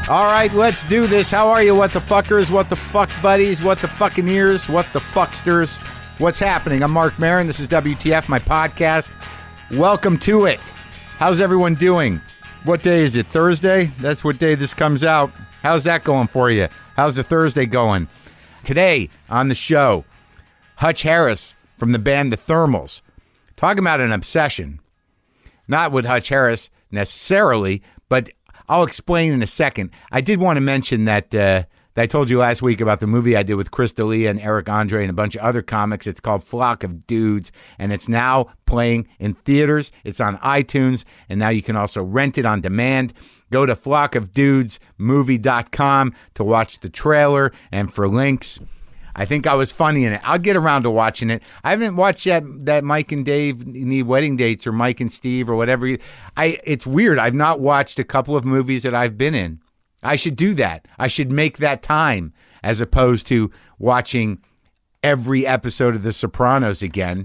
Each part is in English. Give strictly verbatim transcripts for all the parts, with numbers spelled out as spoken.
All right, let's do this. How are you, what the fuckers, what the fuck buddies, what the fucking ears, what the fucksters? What's happening? I'm Mark Maron. This is W T F, my podcast. Welcome to it. How's everyone doing? What day is it? Thursday? That's what day this comes out. How's that going for you? How's the Thursday going? Today on the show, Hutch Harris from the band The Thermals. Talking about an obsession. Not with Hutch Harris necessarily, but I'll explain in a second. I did want to mention that, uh, that I told you last week about the movie I did with Chris D'Elia and Eric Andre and a bunch of other comics. It's called Flock of Dudes, and it's now playing in theaters. It's on iTunes, and now you can also rent it on demand. Go to flock of dudes movie dot com to watch the trailer and for links. I think I was funny in it. I'll get around to watching it. I haven't watched that that Mike and Dave Need Wedding Dates or Mike and Steve or whatever. I it's weird. I've not watched a couple of movies that I've been in. I should do that. I should make that time as opposed to watching every episode of The Sopranos again.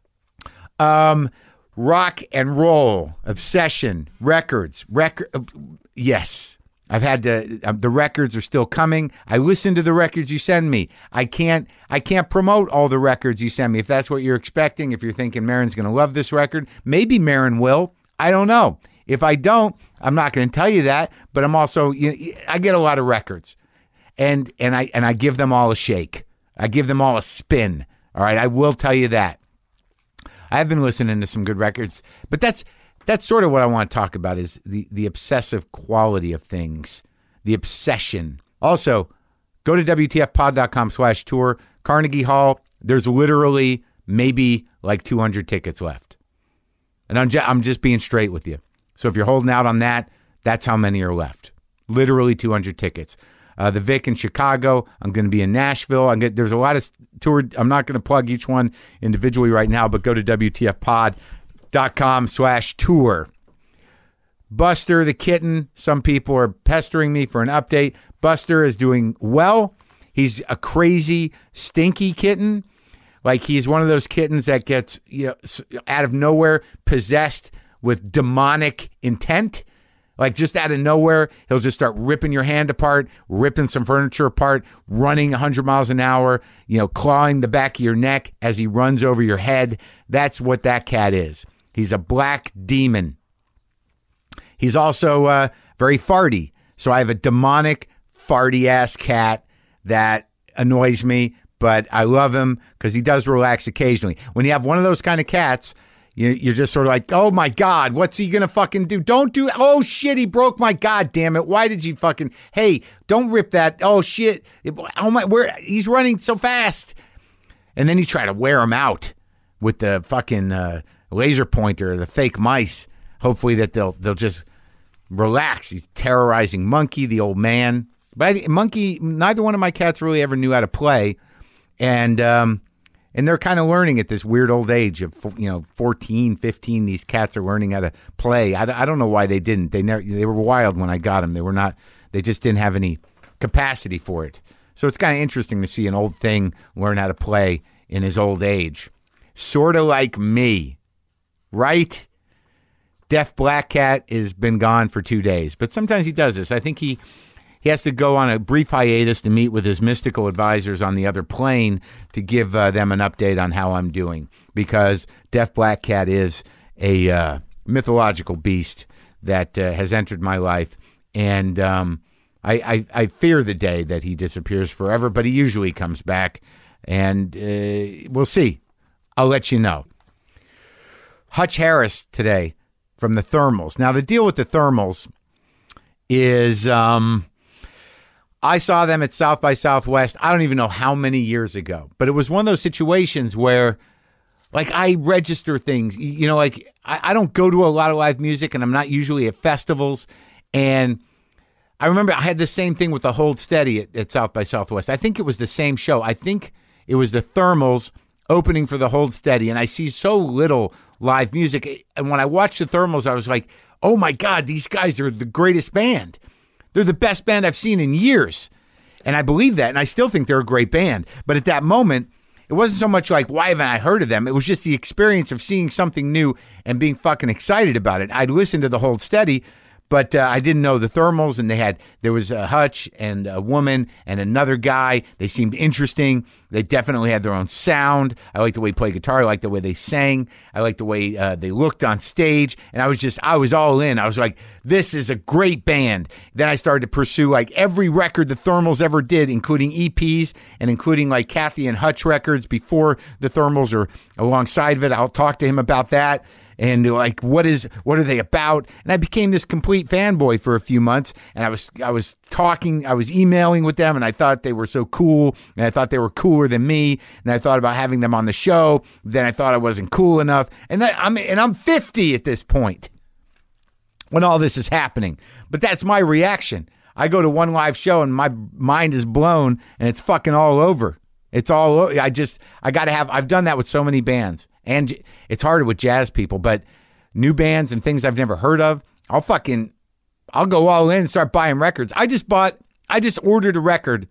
Um, rock and roll, obsession, records, record. Uh, yes. I've had to, um, the records are still coming. I listen to the records you send me. I can't, I can't promote all the records you send me. If that's what you're expecting, if you're thinking Maron's going to love this record, maybe Maron will. I don't know. If I don't, I'm not going to tell you that, but I'm also, you know, I get a lot of records and, and I, and I give them all a shake. I give them all a spin. All right. I will tell you that. I have been listening to some good records, but that's, That's sort of what I want to talk about is the, the obsessive quality of things, the obsession. Also, go to W T F pod dot com slash tour. Carnegie Hall, there's literally maybe like two hundred tickets left. And I'm, ju- I'm just being straight with you. So if you're holding out on that, that's how many are left. Literally two hundred tickets. Uh, the Vic in Chicago, I'm going to be in Nashville. I'm get, there's a lot of tour. I'm not going to plug each one individually right now, but go to W T F pod dot com slash tour. Buster the kitten, some people are pestering me for an update. Buster is doing well. He's a crazy, stinky kitten. Like he's one of those kittens that gets, you know, out of nowhere possessed with demonic intent. Like just out of nowhere, he'll just start ripping your hand apart, ripping some furniture apart, running one hundred miles an hour, you know, clawing the back of your neck as he runs over your head. That's what that cat is. He's a black demon. He's also uh, very farty. So I have a demonic, farty-ass cat that annoys me, but I love him because he does relax occasionally. When you have one of those kind of cats, you, you're just sort of like, oh, my God, what's he going to fucking do? Don't do, oh, shit, he broke my God damn it. Why did you fucking, hey, don't rip that. Oh, shit. Oh, my, where, he's running so fast. And then you try to wear him out with the fucking uh, laser pointer, the fake mice. Hopefully that they'll they'll just relax. He's terrorizing Monkey, the old man. But I think Monkey, neither one of my cats really ever knew how to play, and um, and they're kind of learning at this weird old age of you know fourteen, fifteen. These cats are learning how to play. I, I don't know why they didn't. They never. They were wild when I got them. They were not. They just didn't have any capacity for it. So it's kind of interesting to see an old thing learn how to play in his old age. Sort of like me. Right? Deaf Black Cat has been gone for two days, but sometimes he does this. I think he he has to go on a brief hiatus to meet with his mystical advisors on the other plane to give uh, them an update on how I'm doing, because Deaf Black Cat is a uh, mythological beast that uh, has entered my life, and um, I, I, I fear the day that he disappears forever, but he usually comes back, and uh, we'll see. I'll let you know. Hutch Harris today from the Thermals. Now, the deal with the Thermals is um, I saw them at South by Southwest. I don't even know how many years ago, but it was one of those situations where, like, I register things. You know, like, I, I don't go to a lot of live music, and I'm not usually at festivals. And I remember I had the same thing with the Hold Steady at, at South by Southwest. I think it was the same show. I think it was the Thermals opening for the Hold Steady, and I see so little live music. And when I watched the Thermals, I was like, oh my God, these guys are the greatest band. They're the best band I've seen in years. And I believe that, and I still think they're a great band. But at that moment, it wasn't so much like, why haven't I heard of them? It was just the experience of seeing something new and being fucking excited about it. I'd listened to the Hold Steady, But uh, I didn't know the Thermals, and they had there was a Hutch and a woman and another guy. They seemed interesting. They definitely had their own sound. I liked the way they played guitar. I liked the way they sang. I liked the way uh, they looked on stage. And I was just, I was all in. I was like, this is a great band. Then I started to pursue like every record the Thermals ever did, including E Ps and including like Kathy and Hutch records before the Thermals or alongside of it. I'll talk to him about that. And like, what is, what are they about? And I became this complete fanboy for a few months. And I was, I was talking, I was emailing with them, and I thought they were so cool. And I thought they were cooler than me. And I thought about having them on the show. Then I thought I wasn't cool enough. And that I'm, and I'm fifty at this point when all this is happening. But that's my reaction. I go to one live show and my mind is blown, and it's fucking all over. It's all over. I just, I got to have, I've done that with so many bands. And it's harder with jazz people, but new bands and things I've never heard of, I'll fucking, I'll go all in and start buying records. I just bought, I just ordered a record.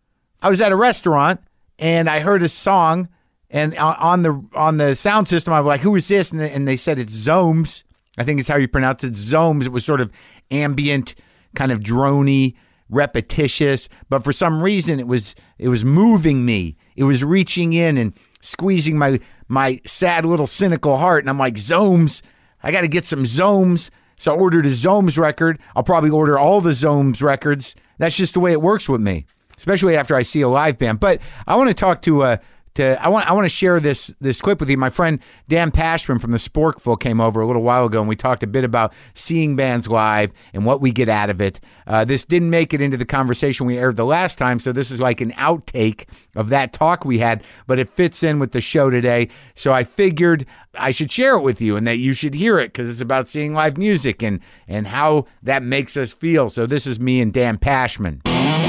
I was at a restaurant and I heard a song, and on the on the sound system, I was like, who is this? And they, and they said it's Zomes. I think it's how you pronounce it, Zomes. It was sort of ambient, kind of droney, repetitious, but for some reason it was it was moving me. It was reaching in and squeezing my my sad little cynical heart, and I'm like, Zomes, I got to get some Zomes. So I ordered a Zomes record. I'll probably order all the Zomes records. That's just the way it works with me, especially after I see a live band. But I want to talk to uh to I want I want to share this this clip with you. My friend Dan Pashman from the Sporkful came over a little while ago, and we talked a bit about seeing bands live and what we get out of it. Uh, this didn't make it into the conversation we aired the last time, so this is like an outtake of that talk we had, but it fits in with the show today. So I figured I should share it with you and that you should hear it because it's about seeing live music and and how that makes us feel. So this is me and Dan Pashman.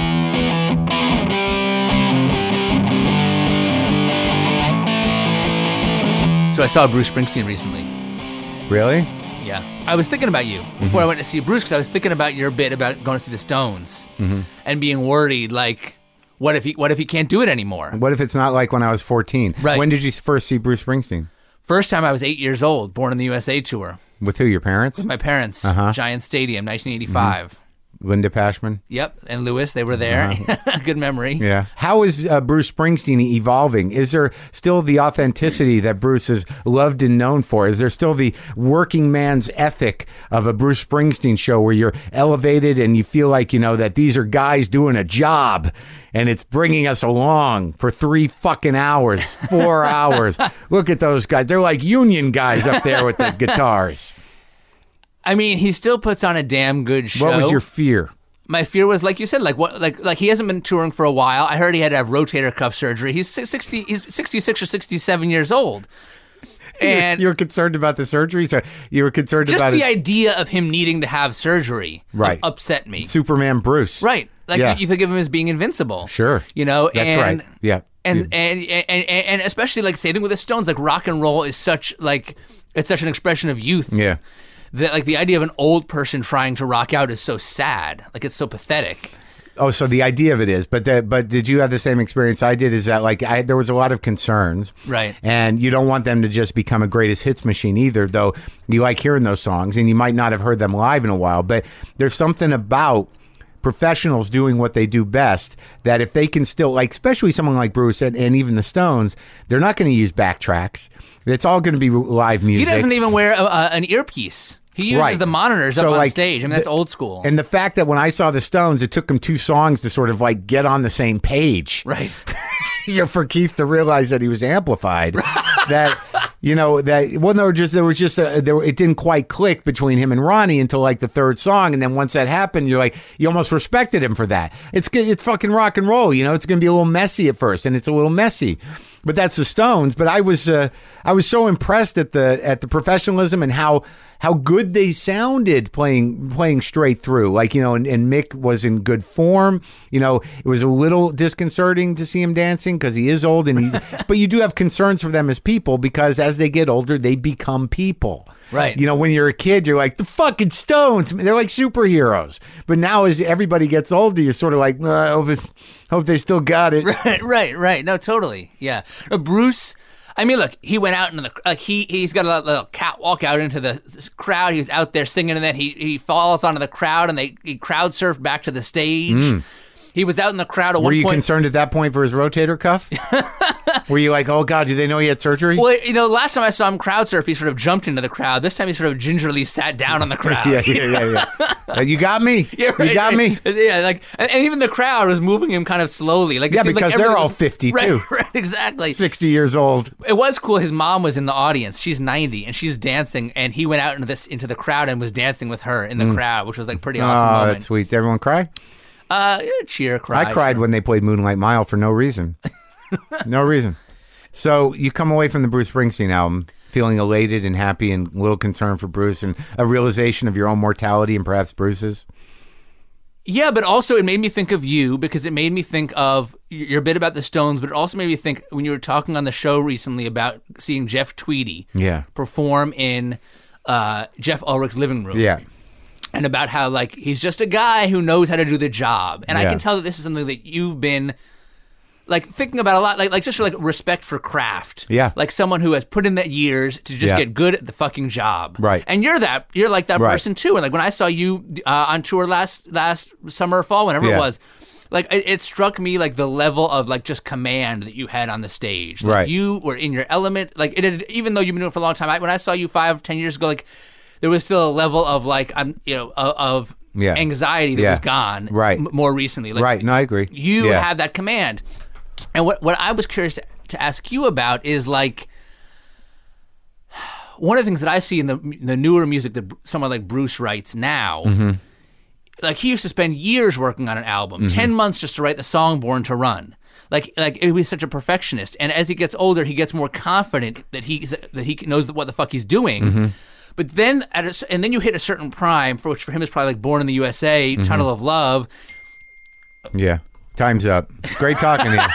So I saw Bruce Springsteen recently. Really? Yeah. I was thinking about you before mm-hmm. I went to see Bruce, because I was thinking about your bit about going to see the Stones mm-hmm. and being worried, like, what if he what if he can't do it anymore? What if it's not like when I was fourteen? Right. When did you first see Bruce Springsteen? First time I was eight years old, Born in the U S A tour. With who, your parents? With my parents. Uh-huh. Giant Stadium, nineteen eighty-five. Mm-hmm. Linda Pashman? Yep, and Lewis, they were there. Uh-huh. Good memory. Yeah. How is uh, Bruce Springsteen evolving? Is there still the authenticity that Bruce is loved and known for? Is there still the working man's ethic of a Bruce Springsteen show where you're elevated and you feel like, you know, that these are guys doing a job and it's bringing us along for three fucking hours, four hours? Look at those guys. They're like union guys up there with the guitars. I mean, he still puts on a damn good show. What was your fear? My fear was, like you said, like what, like like he hasn't been touring for a while. I heard he had to have rotator cuff surgery. He's sixty, he's sixty-six or sixty-seven years old, and you were concerned about the surgery. So you were concerned just about the his... idea of him needing to have surgery. Right, upset me. Superman Bruce. Right, like yeah. you think of him as being invincible. Sure, you know that's and, right. Yeah, and, yeah. And, and and and especially like same thing with the Stones. Like rock and roll is such like it's such an expression of youth. Yeah. That like the idea of an old person trying to rock out is so sad. Like it's so pathetic. Oh, so the idea of it is, but the, but did you have the same experience I did? Is that like I, there was a lot of concerns, right? And you don't want them to just become a greatest hits machine either. Though you like hearing those songs, and you might not have heard them live in a while. But there's something about professionals doing what they do best that if they can still, like, especially someone like Bruce and, and even the Stones, they're not going to use backtracks. It's all going to be live music. He doesn't even wear a, a, an earpiece. He uses right. the monitors so up on like, stage. I mean, that's the, old school. And the fact that when I saw the Stones, it took them two songs to sort of like get on the same page. Right. You know, for Keith to realize that he was amplified. that, you know, that, well, no, just, there was just, a, there, it didn't quite click between him and Ronnie until like the third song. And then once that happened, you're like, you almost respected him for that. It's, it's fucking rock and roll, you know, it's going to be a little messy at first, and it's a little messy. But that's the Stones. But I was uh, I was so impressed at the at the professionalism and how how good they sounded playing playing straight through. Like, you know, and, and Mick was in good form. You know, it was a little disconcerting to see him dancing because he is old, and he, but you do have concerns for them as people because as they get older, they become people. Right. You know, when you're a kid, you're like, the fucking Stones. They're like superheroes. But now as everybody gets older, you're sort of like, uh, I hope, it's, hope they still got it. Right, right, right. No, totally. Yeah. Uh, Bruce, I mean, look, he went out into the like he he's got a little, little catwalk out into the crowd. He was out there singing, and then he he falls onto the crowd, and they he crowd surfed back to the stage. Mm. He was out in the crowd at Were one you point. concerned at that point for his rotator cuff? Were you like, oh God, do they know he had surgery? Well, you know, last time I saw him crowd surf, he sort of jumped into the crowd. This time he sort of gingerly sat down on the crowd. yeah, yeah, yeah, yeah. uh, you got me. Yeah, right, you got right. me. Yeah, like, and, and even the crowd was moving him kind of slowly. Like, it yeah, seemed because like they're all was, fifty right, too. Right, exactly. Sixty years old. It was cool. His mom was in the audience. She's ninety, and she's dancing. And he went out into this into the crowd and was dancing with her in the mm. crowd, which was like pretty awesome oh, moment. That's sweet. Did everyone cry? Uh, cheer, cry. I cried sure. when they played Moonlight Mile for no reason. No reason. So you come away from the Bruce Springsteen album feeling elated and happy and a little concerned for Bruce and a realization of your own mortality and perhaps Bruce's? Yeah, but also it made me think of you because it made me think of your bit about the Stones, but it also made me think when you were talking on the show recently about seeing Jeff Tweedy yeah. perform in uh, Jeff Ulrich's living room. Yeah. And about how, like, he's just a guy who knows how to do the job. And yeah. I can tell that this is something that you've been, like, thinking about a lot. Like, like just, like, respect for craft. Yeah. Like, someone who has put in that years to just yeah. get good at the fucking job. Right. And you're that. You're like that right. person, too. And, like, when I saw you uh, on tour last last summer or fall, whenever yeah. it was, like, it, it struck me, like, the level of, like, just command that you had on the stage. Like, right. you were in your element. Like, it had, even though you've been doing it for a long time, I, when I saw you five, ten years ago, like, there was still a level of, like, I'm, you know, of, of yeah. anxiety that yeah. was gone right. m- more recently. Like, right, no, I agree. You yeah. had that command. And what, what I was curious to, to ask you about is, like, one of the things that I see in the the newer music that someone like Bruce writes now, mm-hmm. like, he used to spend years working on an album, mm-hmm. ten months just to write the song Born to Run. Like, like it was such a perfectionist. And as he gets older, he gets more confident that he, that he knows what the fuck he's doing. Mm-hmm. But then, at a, and then you hit a certain prime, for which for him is probably like Born in the U S A, mm-hmm. Tunnel of Love. Yeah, time's up. Great talking to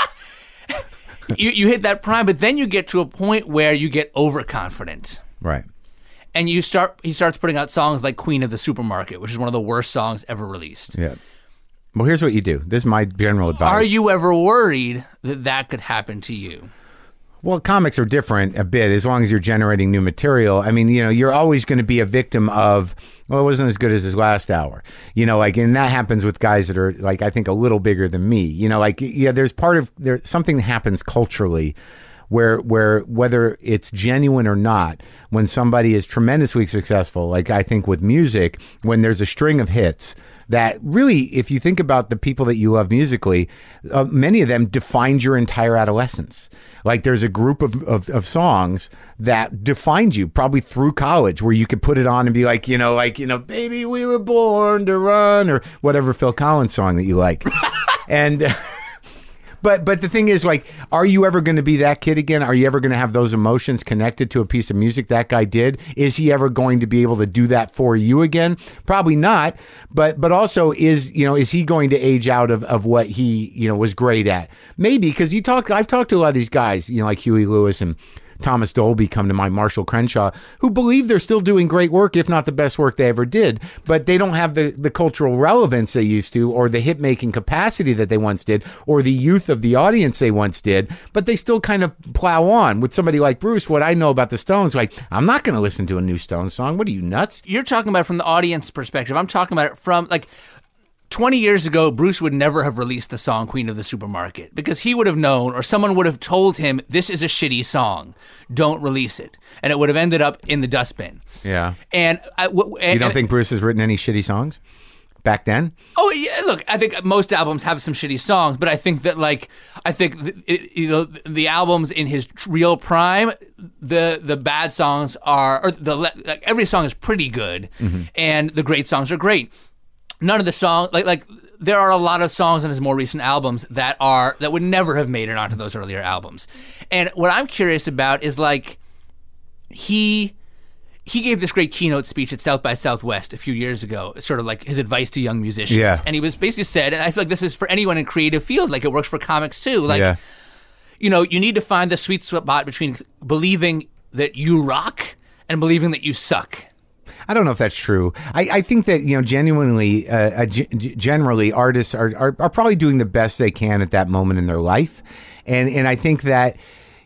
you. you. You hit that prime, but then you get to a point where you get overconfident. Right. And you start. He starts putting out songs like Queen of the Supermarket, which is one of the worst songs ever released. Yeah. Well, here's what you do. This is my general advice. Are you ever worried that that could happen to you? Well, comics are different a bit as long as you're generating new material. I mean, you know, you're always going to be a victim of, well, it wasn't as good as his last hour. You know, like, and that happens with guys that are, like, I think a little bigger than me. You know, like, yeah, there's part of, there's something that happens culturally where, where whether it's genuine or not, when somebody is tremendously successful, like I think with music, when there's a string of hits, that really, if you think about the people that you love musically, uh, many of them defined your entire adolescence. Like, there's a group of, of, of songs that defined you probably through college, where you could put it on and be like, you know, like, you know, baby, we were born to run, or whatever Phil Collins song that you like. and... Uh, But but the thing is, like, are you ever going to be that kid again? Are you ever going to have those emotions connected to a piece of music that guy did? Is he ever going to be able to do that for you again? Probably not. But but also, is you know is he going to age out of, of what he you know was great at? Maybe, because you talk. I've talked to a lot of these guys, you know, like Huey Lewis and Thomas Dolby, come to mind, Marshall Crenshaw, who believe they're still doing great work, if not the best work they ever did, but they don't have the, the cultural relevance they used to, or the hit-making capacity that they once did, or the youth of the audience they once did, but they still kind of plow on. With somebody like Bruce, what I know about the Stones, like, I'm not going to listen to a new Stones song. What are you, nuts? You're talking about it from the audience perspective. I'm talking about it from, like, twenty years ago, Bruce would never have released the song Queen of the Supermarket, because he would have known, or someone would have told him, this is a shitty song, don't release it. And it would have ended up in the dustbin. Yeah. And, I, w- and You don't and, think Bruce has written any shitty songs back then? Oh, yeah, look, I think most albums have some shitty songs, but I think that, like, I think, th- it, you know, the albums in his real prime, the the bad songs are, or the like, every song is pretty good, mm-hmm. and the great songs are great. None of the songs, like, like there are a lot of songs on his more recent albums that are, that would never have made it onto those earlier albums. And what I'm curious about is, like, he, he gave this great keynote speech at South by Southwest a few years ago, sort of like his advice to young musicians. Yeah. And he was basically said, and I feel like this is for anyone in creative field, like it works for comics too. Like, yeah. you know, you need to find the sweet spot between believing that you rock and believing that you suck. I don't know if that's true. I, I think that, you know, genuinely, uh, uh, g- generally, artists are, are are probably doing the best they can at that moment in their life. And and I think that,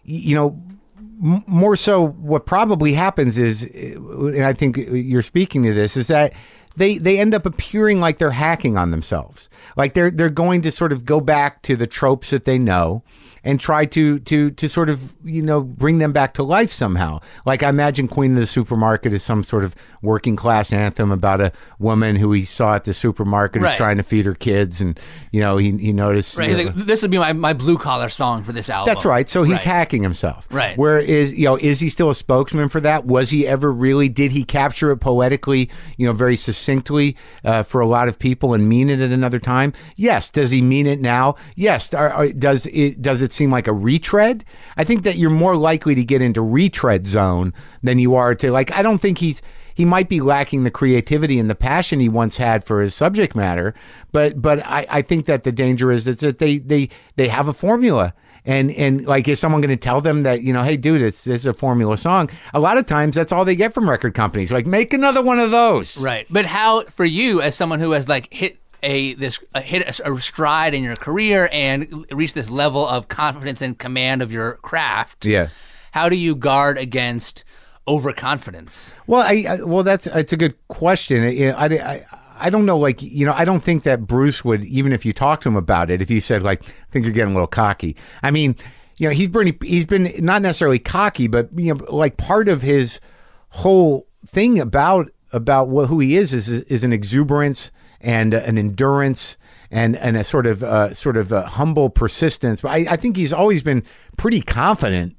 you know, m- more so what probably happens is, and I think you're speaking to this, is that they they end up appearing like they're hacking on themselves. Like they're they're going to sort of go back to the tropes that they know and try to to to sort of, you know, bring them back to life somehow. Like I imagine Queen of the Supermarket is some sort of working class anthem about a woman who he saw at the supermarket Right. who's trying to feed her kids, and you know he he noticed. Right. you He's know, like, this would be my, my blue collar song for this album. that's right. So he's Right. hacking himself. Right. Where is, you know, is he still a spokesman for that? Was he ever really? Did he capture it poetically, you know, very succinctly uh, for a lot of people and mean it at another time? Yes. Does he mean it now? Yes. Are, are, does it does it seem like a retread? I think that you're more likely to get into retread zone than you are to, like, I don't think he's he might be lacking the creativity and the passion he once had for his subject matter, but but I, I think that the danger is that, that they they they have a formula. And, and like, is someone going to tell them that, you know, hey, dude, it's, this is a formula song? A lot of times that's all they get from record companies. Like, make another one of those. Right. But how, for you, as someone who has like hit a this a, hit a, a stride in your career and reached this level of confidence and command of your craft, Yeah. how do you guard against overconfidence? Well, I, I well, that's it's a good question. You know, I, I, I don't know, like, you know, I don't think that Bruce would, even if you talk to him about it, if he said, like, I think you're getting a little cocky. I mean, you know, he's been, he's been not necessarily cocky, but, you know, like part of his whole thing about, about what, who he is, is, is an exuberance and uh, an endurance and, and a sort of, uh, sort of a humble persistence. But I, I think he's always been pretty confident.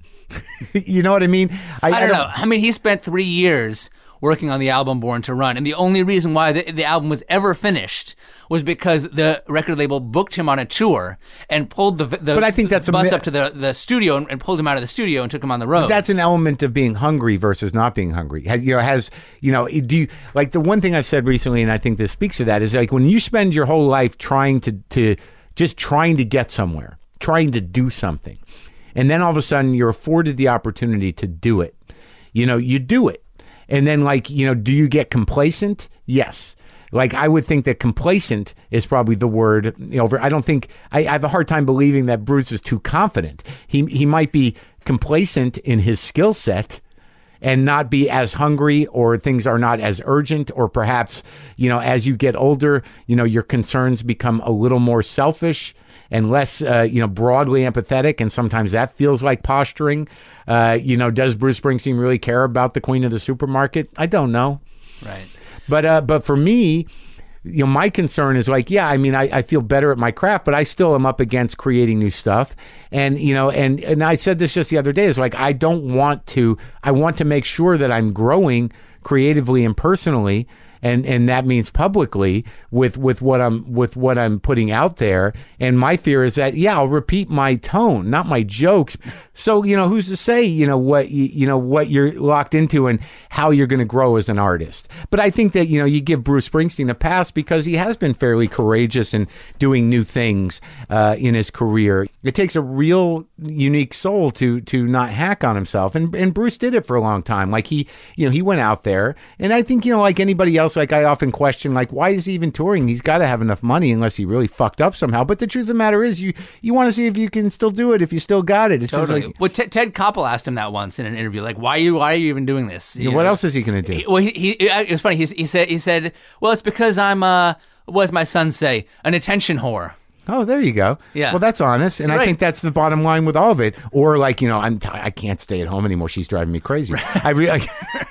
You know what I mean? I, I don't know. I mean, he spent three years working on the album Born to Run, and the only reason why the, the album was ever finished was because the record label booked him on a tour and pulled the, the But I think that's a bus mi- up to the, the studio and, and pulled him out of the studio and took him on the road. That's an element of being hungry versus not being hungry. Has, you know, has, you know, do you, like the one thing I've said recently, and I think this speaks to that, is like when you spend your whole life trying to, to just trying to get somewhere, trying to do something, and then all of a sudden you're afforded the opportunity to do it, you know, you do it. And then, like, you know, do you get complacent? Yes. Like, I would think that complacent is probably the word. You know, I don't think, I, I have a hard time believing that Bruce is too confident. He he might be complacent in his skill set and not be as hungry, or things are not as urgent, or perhaps, you know, as you get older, you know, your concerns become a little more selfish and less, uh, you know, broadly empathetic, and sometimes that feels like posturing. Uh, you know, does Bruce Springsteen really care about the Queen of the Supermarket? I don't know. Right. But uh, but for me, you know, my concern is like, yeah, I mean, I, I feel better at my craft, but I still am up against creating new stuff. And, you know, and, and I said this just the other day, is like, I don't want to, I want to make sure that I'm growing creatively and personally. And and that means publicly with, with what I'm with what I'm putting out there. And my fear is that, yeah, I'll repeat my tone, not my jokes. So, you know, who's to say, you know, what you, you know what you're locked into and how you're going to grow as an artist. But I think that, you know, you give Bruce Springsteen a pass because he has been fairly courageous in doing new things uh, in his career. It takes a real unique soul to to not hack on himself. And and Bruce did it for a long time. Like he, you know, he went out there, and I think, you know, like anybody else, like I often question, like, why is he even touring? He's got to have enough money unless he really fucked up somehow. But the truth of the matter is, you you want to see if you can still do it, if you still got it. It's Totally. just like, well, Ted, Ted Koppel asked him that once in an interview, like, why are you why are you even doing this? You you know, know? what else is he going to do? He, well, he, he it was funny. He, he said he said, well, it's because I'm uh, what does my son say? An attention whore. Oh, there you go. Yeah. Well, that's honest, and Right. I think that's the bottom line with all of it. Or like, you know, I'm t- I can't stay at home anymore. She's driving me crazy. I really,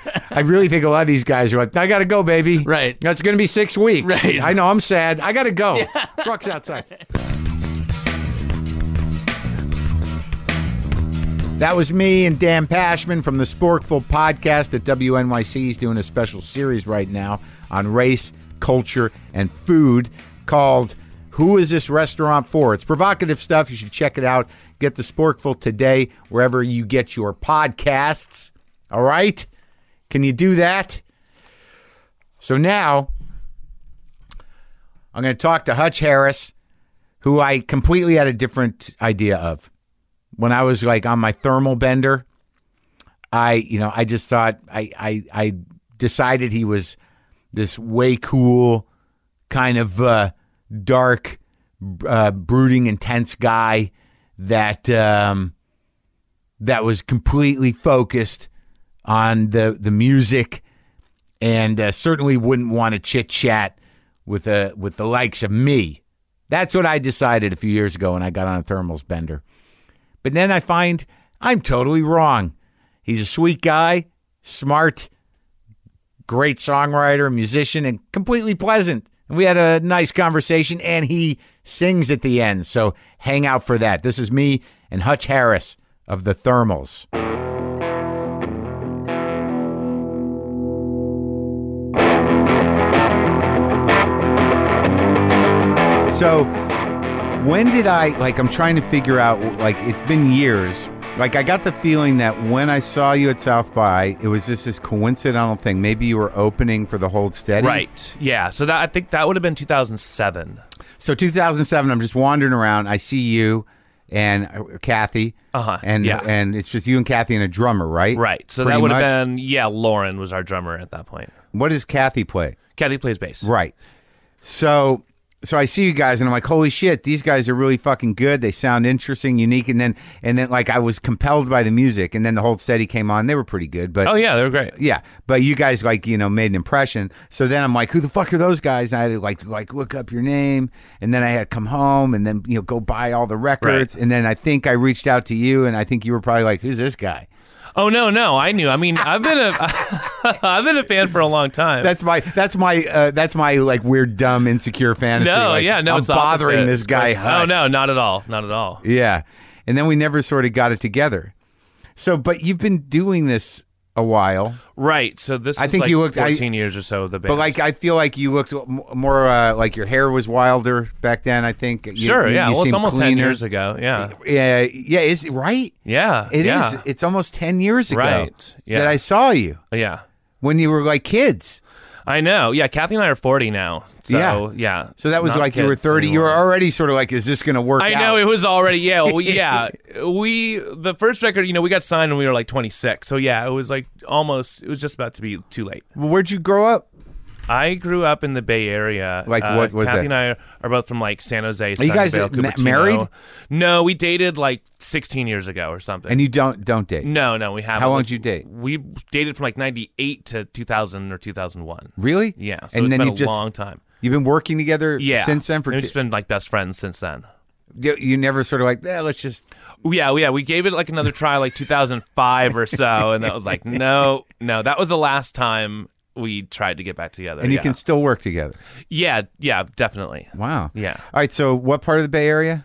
I really think a lot of these guys are like, I got to go, baby. Right. It's going to be six weeks. Right. I know. I'm sad. I got to go. Truck's outside. That was me and Dan Pashman from the Sporkful podcast at W N Y C. He's doing a special series right now on race, culture, and food called Who Is This Restaurant For? It's provocative stuff. You should check it out. Get the Sporkful today wherever you get your podcasts. All right? Can you do that? So now I'm going to talk to Hutch Harris, who I completely had a different idea of. When I was like on my thermal bender, I, you know, I just thought I, I, I decided he was this way cool, kind of uh, dark, uh, brooding, intense guy that um, that was completely focused on the the music, and uh, certainly wouldn't want to chit chat with uh, with the likes of me. That's what I decided a few years ago when I got on a Thermals bender. But then I find I'm totally wrong. He's a sweet guy, smart, great songwriter, musician, and completely pleasant. And we had a nice conversation, and he sings at the end. So hang out for that. This is me and Hutch Harris of the Thermals. So when did I, like, I'm trying to figure out, like, it's been years. Like, I got the feeling that when I saw you at South by, it was just this coincidental thing. Maybe you were opening for the Hold Steady. Right. Yeah. So that I think that would have been two thousand seven. So two thousand seven, I'm just wandering around. I see you and uh, Kathy. Uh-huh. And, yeah. and it's just you and Kathy and a drummer, right? Right. So Pretty that would much? have been, yeah, Lauren was our drummer at that point. What does Kathy play? Kathy plays bass. Right. So... So I see you guys, and I'm like, holy shit, these guys are really fucking good. They sound interesting, unique, and then, and then, like, I was compelled by the music, and then the Hold Steady came on. They were pretty good, but Oh, yeah, they were great. yeah, but you guys, like, you know, made an impression. So then I'm like, who the fuck are those guys? And I had to, like, like look up your name, and then I had to come home, and then, you know, go buy all the records, Right. and then I think I reached out to you, and I think you were probably like, who's this guy? Oh no, no, I knew. I mean, I've been a I've been a fan for a long time. That's my that's my uh, that's my like weird, dumb, insecure fantasy. no, Like, yeah, no, I'm it's the bothering opposite. this guy. It's like, oh Hutch. no, not at all, not at all. Yeah. And then we never sort of got it together. So, but you've been doing this a while. Right. So this I is think like you looked- I- fourteen years or so of the band. But like, I feel like you looked m- more uh, like your hair was wilder back then, I think. You, sure, you- yeah. you Well, it's seemed almost ten cleaner. years ago. Yeah. Yeah. Yeah. Is it right? Yeah. It is. yeah. It's almost ten years ago Right. Yeah. that I saw you Yeah. when you were like kids. I know. Yeah, Kathy and I are forty now. So, Yeah. yeah. So that was Not like you were kids thirty. You were anymore. already sort of like, is this going to work I out? know it was already yeah well, yeah we the first record, you know, we got signed when we were like twenty-six, so yeah, it was like almost it was just about to be too late. Well, where'd you grow up? I grew up in the Bay Area. Like, uh, what was Kathy that? and I are, are both from like San Jose. Are you guys Sunnyvale, ma- Cupertino. married? No, we dated like sixteen years ago or something. And you don't don't date. no, no, we haven't. How long Like, did you date? We dated from like ninety-eight to two thousand or two thousand one. Really? Yeah, so and it's then been you've a just long time. you've been working together Yeah, since then for we've t- just been like best friends since then. you, you never sort of like, eh, let's just Yeah, yeah, we gave it like another try, like two thousand five or so, and that was like, no, no, that was the last time we tried to get back together. and you yeah. can still work together. yeah, yeah, definitely. Wow. Yeah. All right. So, what part of the Bay Area?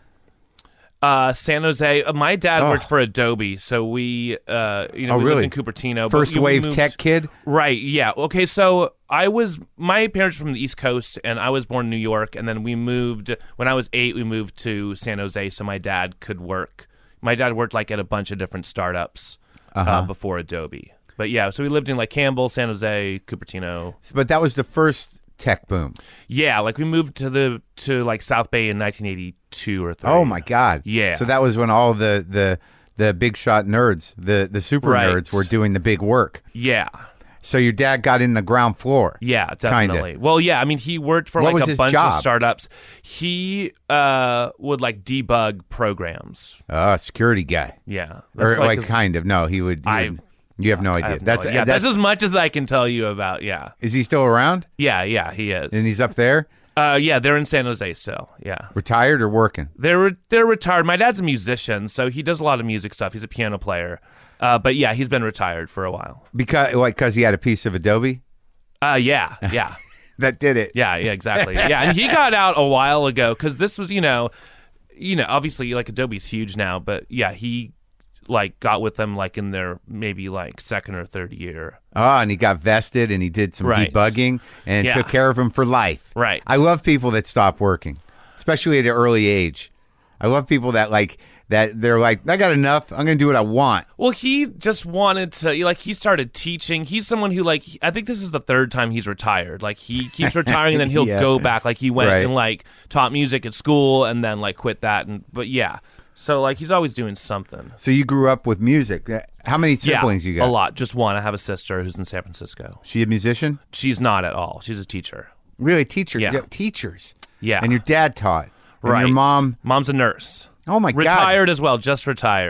Uh, San Jose. Uh, my dad Oh. worked for Adobe, so we, uh, you know, Oh, we really? lived in Cupertino. but First we wave moved- tech kid. Right. Yeah. Okay. So I was my parents were from the East Coast, and I was born in New York, and then we moved when I was eight. We moved to San Jose, so my dad could work. My dad worked like at a bunch of different startups Uh-huh. uh, before Adobe. But yeah, so we lived in like Campbell, San Jose, Cupertino. But that was the first tech boom. Yeah, like we moved to the to like South Bay in nineteen eighty-two or three. Oh my God. Yeah. So that was when all the the the big shot nerds, the the super Right. nerds, were doing the big work. Yeah. So your dad got in the ground floor. Yeah, Kinda. definitely. Well, yeah, I mean, he worked for What was like a his bunch job? of startups. He uh, would like debug programs. Uh, security guy, Yeah, or That's like, his- kind of. No, he would. he I- would- you have no I idea. have no that's idea. Yeah, that's. that's as much as I can tell you about. Yeah, Is he still around? yeah, yeah. He is. And he's up there, uh, yeah, they're in San Jose still. Yeah, retired or working? they're re- they're retired. My dad's a musician, so he does a lot of music stuff. He's a piano player. Uh, but yeah, he's been retired for a while. Because like because he had a piece of Adobe Uh, yeah, yeah. that did it. Yeah, yeah, exactly. Yeah, and he got out a while ago because this was, you know, you know, obviously like Adobe's huge now, but yeah, he like got with them like in their maybe like second or third year. Oh, and he got vested and he did some Right. debugging and it Yeah. took care of him for life. Right. I love people that stop working, especially at an early age. I love people that like that they're like, I got enough. I'm going to do what I want. Well, he just wanted to like he started teaching. He's someone who like I think this is the third time he's retired. Like he keeps retiring and then he'll Yeah. go back. Like he went Right. and like taught music at school and then like quit that and but yeah. So like he's always doing something. So you grew up with music. How many siblings yeah, you got? A lot. Just one. I have a sister who's in San Francisco. She a musician? She's not at all. She's a teacher. Really, teacher? Yeah. Teachers. Yeah. And your dad taught. And Right. your mom. Mom's a nurse. Oh my God. Retired as well, just retired.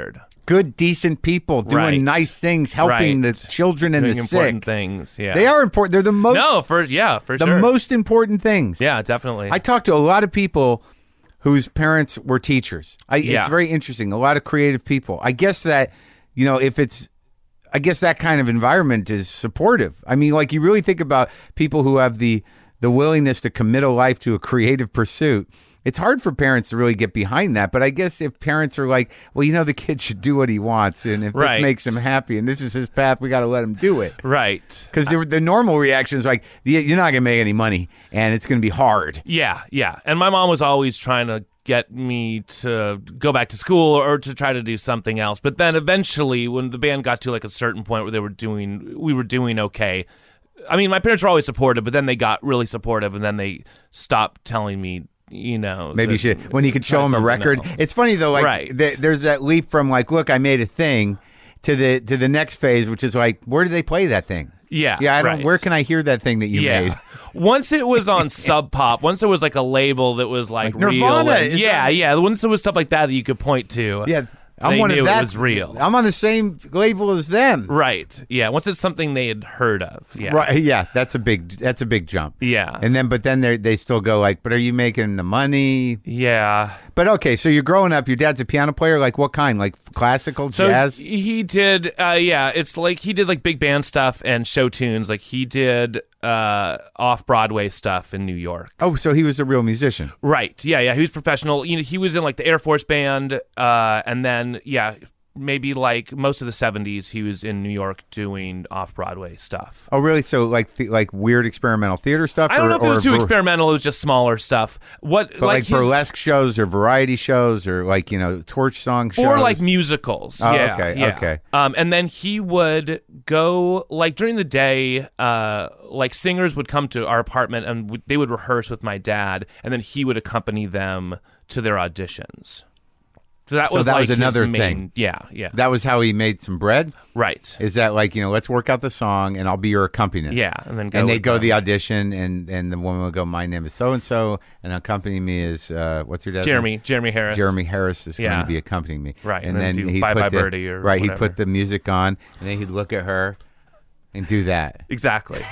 good, decent people doing Right. nice things, helping Right. the children and Doing the important sick. things. Yeah, They are important. They're the most No, for yeah, for the sure. most important things. Yeah, definitely. I talked to a lot of people whose parents were teachers. I, Yeah. It's very interesting. A lot of creative people. I guess that, you know, if it's, I guess that kind of environment is supportive. I mean, like you really think about people who have the the willingness to commit a life to a creative pursuit. It's hard for parents to really get behind that. But I guess if parents are like, well, you know, the kid should do what he wants, and if Right. this makes him happy, and this is his path, we got to let him do it. right. Because the, the normal reaction is like, you're not going to make any money, and it's going to be hard. Yeah, yeah. And my mom was always trying to get me to go back to school or to try to do something else. But then eventually, when the band got to like a certain point where they were doing, we were doing okay. I mean, my parents were always supportive, but then they got really supportive, and then they stopped telling me, you know, Maybe you that- should, when you could show try them a something record. else. It's funny though, like Right. th- there's that leap from like, look, I made a thing, to the to the next phase, which is like, where do they play that thing? Yeah, yeah. I don't. right. Where can I hear that thing that you yeah. made? Once it was on Sub Pop, once there was like a label that was like, Like real, Nirvana and- is yeah, on- yeah. Once there was stuff like that that you could point to, Yeah, I'm they one knew of that. it was real. I'm on the same label as them. Right. Yeah. Once it's something they had heard of. Yeah. Right. Yeah. That's a big. That's a big jump. Yeah. And then, but then they they still go like, but are you making the money? Yeah. But okay, so you're growing up. Your dad's a piano player. Like what kind? Like classical, So jazz? he did, uh, yeah, it's like he did like big band stuff and show tunes. Like he did uh, off Broadway stuff in New York. Oh, so he was a real musician. Right. Yeah. Yeah. He was professional. You know, he was in like the Air Force Band. Uh, and then, yeah, maybe like most of the seventies, he was in New York doing off Broadway stuff. Oh, really? So like the, like weird experimental theater stuff? I don't or, know if it was or too bur- experimental. It was just smaller stuff. What, But like, his- burlesque shows or variety shows or like, you know, torch song shows? Or like musicals. Oh, yeah, okay, yeah. okay. Um, and then he would go, like during the day, uh, like singers would come to our apartment and w- they would rehearse with my dad, and then he would accompany them to their auditions. So that So was that like was another his main, thing. Yeah, yeah. That was how he made some bread? right. Is that like, you know, let's work out the song and I'll be your accompanist? Yeah, and then go And they'd with go to them. the audition and, and the woman would go, my name is so-and-so, and accompanying me is, uh, what's your dad's Jeremy, name? Jeremy Harris. Jeremy Harris is going Yeah. to be accompanying me. Right, And, and then then, do he'd Bye put Bye the, Birdie or Right, he'd whatever. put the music on, and then he'd look at her and do that. Exactly.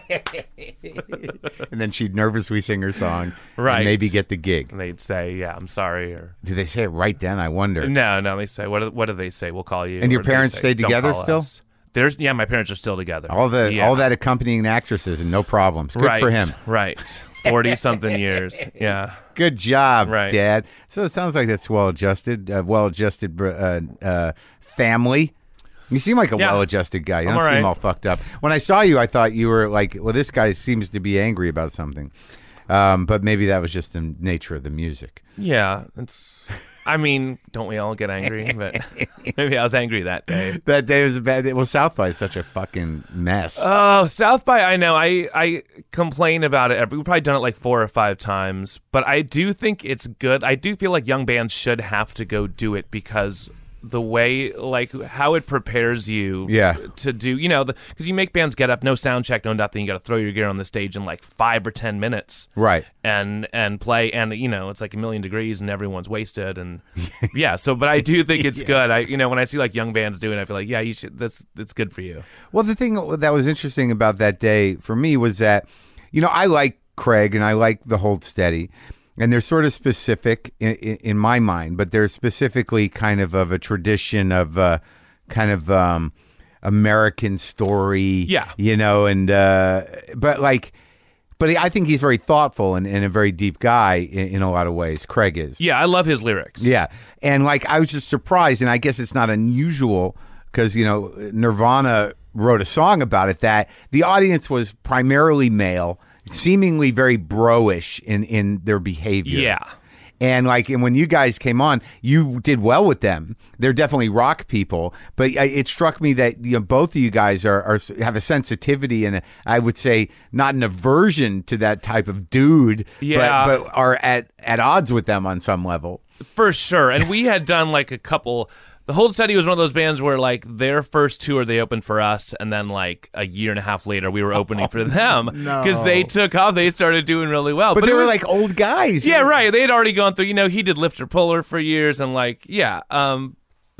And then she'd nervously sing her song Right. and maybe get the gig. And they'd say, "Yeah, I'm sorry," or Do they say it right then? I wonder. no, no. They say, "What? Do, what do they say? We'll call you." And your Or they parents say, stayed "Don't together call still? us." There's yeah, my parents are still together. All the Yeah. all that accompanying actresses and no problems. Good right, for him. Right. Forty something years. Yeah. Good job, Right. Dad. So it sounds like that's well adjusted, uh, well adjusted uh, uh, family. You seem like a Yeah. well adjusted guy. You I'm don't all seem right. all fucked up. When I saw you, I thought you were like, well, this guy seems to be angry about something. Um, but maybe that was just the nature of the music. Yeah. It's. I mean, don't we all get angry? But maybe I was angry that day. That day was a bad day. Well, South by is such a fucking mess. Oh, South by, I know. I, I complain about it. Every, we've probably done it like four or five times. But I do think it's good. I do feel like young bands should have to go do it because the way, like, how it prepares you Yeah. to do, you know, because you make bands get up, no sound check, no nothing. You got to throw your gear on the stage in like five or ten minutes. Right. And and play, and you know it's like a million degrees, and everyone's wasted, and yeah. So, but I do think it's good. I you know when I see like young bands doing, it, I feel like yeah, you should. That's that's good for you. Well, the thing that was interesting about that day for me was that, you know, I like Craig and I like the Hold Steady, and they're sort of specific in, in, in my mind, but they're specifically kind of of a tradition of uh, kind of um, American story, Yeah. you know, and uh, but like. But I think he's very thoughtful and, and a very deep guy in, in a lot of ways. Craig is. Yeah, I love his lyrics. Yeah. And like, I was just surprised, and I guess it's not unusual because, you know, Nirvana wrote a song about it, that the audience was primarily male, seemingly very bro-ish in, in their behavior. Yeah. And like, and when you guys came on, you did well with them. They're definitely rock people, but I- it struck me that, you know, both of you guys are, are have a sensitivity and a, I would say not an aversion to that type of dude, Yeah. but, but are at, at odds with them on some level. For sure. And we had done like a couple. The Hold Steady was one of those bands where like their first tour they opened for us, and then like a year and a half later we were opening for them because no. they took off. They started doing really well. But, it they were was- like old guys. yeah, right. They had already gone through. You know, he did Lifter Puller for years, and like yeah. Um,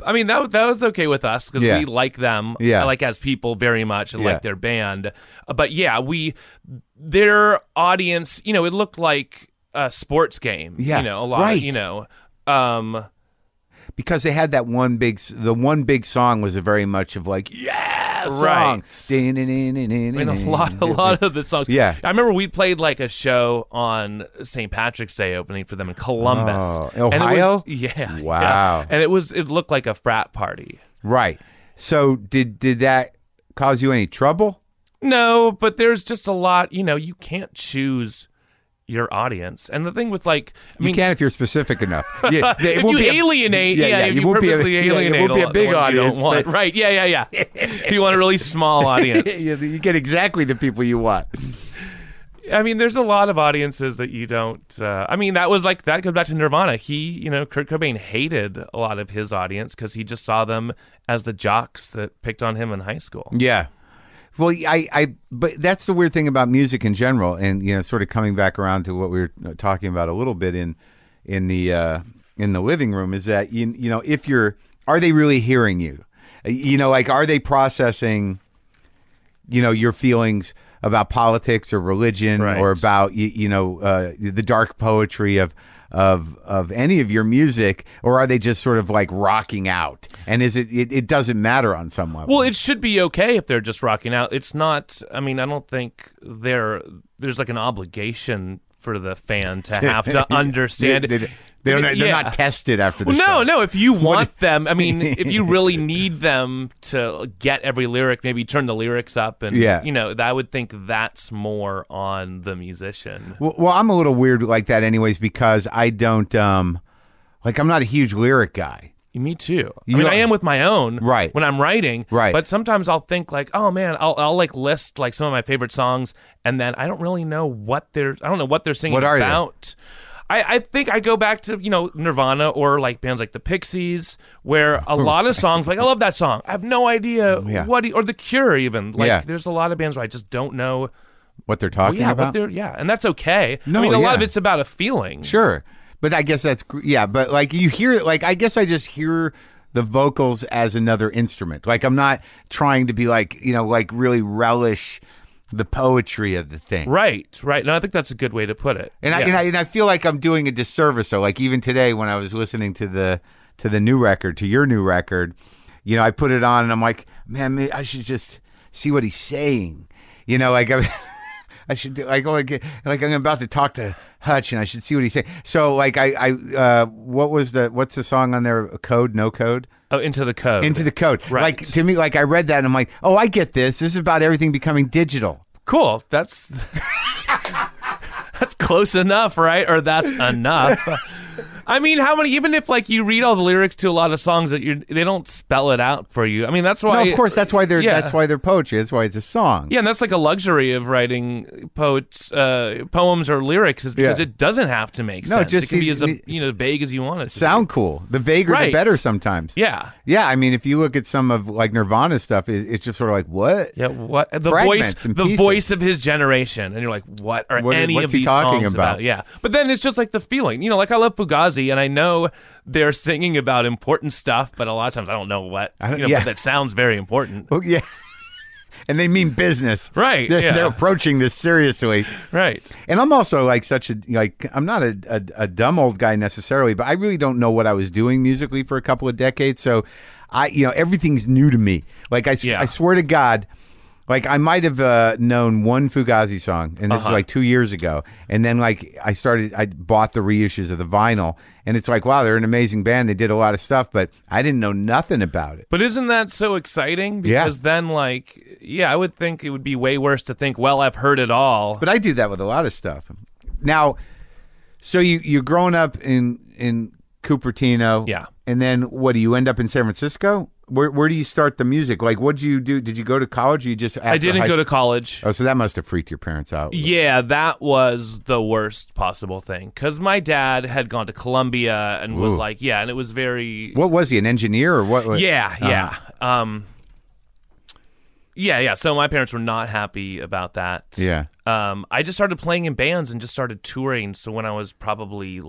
I mean, that that was okay with us because Yeah. we like them, Yeah. like as people very much, and Yeah. like their band. Uh, But yeah, we their audience, you know, it looked like a sports game. Yeah, you know, a lot. right. Of, you know, um, because they had that one big, the one big song was a very much of like, yeah, song. Right. I I mean, a lot, a lot of the songs. Yeah. I remember we played like a show on Saint Patrick's Day opening for them in Columbus, Oh, And it Ohio? was- yeah, Wow. yeah. And it was, it looked like a frat party. Right. So did did that cause you any trouble? No, but there's just a lot. You know, you can't choose your audience, and the thing with like, I You mean, can if you're specific enough. Yeah, it if won't you be a- alienate, yeah, if you you, won't be a- purposely yeah, alienate, it won't be a the big ones you audience, don't want. but- Right? Yeah, yeah, yeah. If you want a really small audience. Yeah, you get exactly the people you want. I mean, there's a lot of audiences that you don't. Uh, I mean, that was like that goes back to Nirvana. He, you know, Kurt Cobain hated a lot of his audience because he just saw them as the jocks that picked on him in high school. Yeah. Well, I, I, but that's the weird thing about music in general, and you know, sort of coming back around to what we were talking about a little bit in, in the, uh, in the living room, is that you, you know, if you're, are they really hearing you? You know, like, are they processing, you know, your feelings about politics or religion Right. or about you, you know, uh, the dark poetry of. Of of any of your music, or are they just sort of like rocking out? And is it it, it doesn't matter on some level? Well, it should be okay if they're just rocking out. It's not. I mean, I don't think there there's like an obligation for the fan to have to understand. They, they, they don't, they're Yeah. not tested after the Well, no, show. no. If you want them, I mean, if you really need them to get every lyric, maybe turn the lyrics up, and Yeah. you know, I would think that's more on the musician. Well, well, I'm a little weird like that, anyways, because I don't um, like I'm not a huge lyric guy. Me too. I You mean, know- I am with my own, Right. when I'm writing, Right. But sometimes I'll think like, oh man, I'll I'll like list like some of my favorite songs, and then I don't really know what they're I don't know what they're singing What are they? about. I, I think I go back to, you know, Nirvana or like bands like the Pixies, where a lot of songs, like I love that song. I have no idea Yeah. what, he, or The Cure even. Like Yeah. there's a lot of bands where I just don't know. What they're Well, talking yeah, about? what they're, yeah, and that's okay. No, I mean, a lot yeah. of it's about a feeling. Sure, but I guess that's gr- yeah. But like you hear, like I guess I just hear the vocals as another instrument. Like I'm not trying to be like you know like really relish the poetry of the thing. Right, right. No, I think that's a good way to put it. And I, Yeah. and I and I feel like I'm doing a disservice. So like even today when I was listening to the to the new record, to your new record, you know, I put it on and I'm like, man, may- I should just see what he's saying. You know, like I, I should do like like like I'm about to talk to Hutch and I should see what he's saying. So like I I uh, what was the what's the song on there? Code, no code. Oh, Into the Code. Into the Code. Right. Like to me, like I read that and I'm like, oh, I get this. This is about everything becoming digital. Cool. That's that's close enough, right? Or that's enough. I mean, how many? Even if like you read all the lyrics to a lot of songs that you they don't spell it out for you. I mean, that's why. No, of course that's why they're Yeah. that's why they're poetry. That's why it's a song. Yeah, and that's like a luxury of writing poets, uh, poems or lyrics, is because Yeah. it doesn't have to make No, sense. just it can be see- as a, you know vague as you want it to. Sound cool. The vaguer, the Right. better sometimes. Be. Yeah. Yeah, I mean, if you look at some of like Nirvana stuff, it, it's just sort of like, what? Yeah, what the Fragments voice, and the pieces. voice of his generation, and you're like, what are What- any what's of he these talking songs about? Yeah, but then it's just like the feeling, you know. Like I love Fugazi, and I know they're singing about important stuff, but a lot of times I don't know what. I don't- You know, yeah. but that sounds very important. Oh, yeah. And they mean business. Right, They're, yeah. they're approaching this seriously. Right. And I'm also like such a, like, I'm not a, a, a dumb old guy necessarily, but I really don't know what I was doing musically for a couple of decades. So I, you know, everything's new to me. Like I, s- Yeah. I swear to God, like I might have uh, known one Fugazi song, and this Uh-huh. is like two years ago. And then like I started, I bought the reissues of the vinyl, and it's like, wow, they're an amazing band. They did a lot of stuff, but I didn't know nothing about it. But isn't that so exciting? Yeah. Because then, like, yeah, I would think it would be way worse to think, well, I've heard it all. But I do that with a lot of stuff. Now, so you you're growing up in in Cupertino, Yeah. and then what do you end up in San Francisco? Where where do you start the music? Like, what did you do? Did you go to college? Or you just after I didn't high go to school? college. Oh, so that must have freaked your parents out. Yeah, that was the worst possible thing. Because my dad had gone to Columbia and was Ooh. like, yeah, and it was very. What was he? An engineer or what? what- Yeah, yeah. Uh-huh. Um, yeah, yeah. So my parents were not happy about that. Yeah. Um, I just started playing in bands and just started touring. So when I was probably like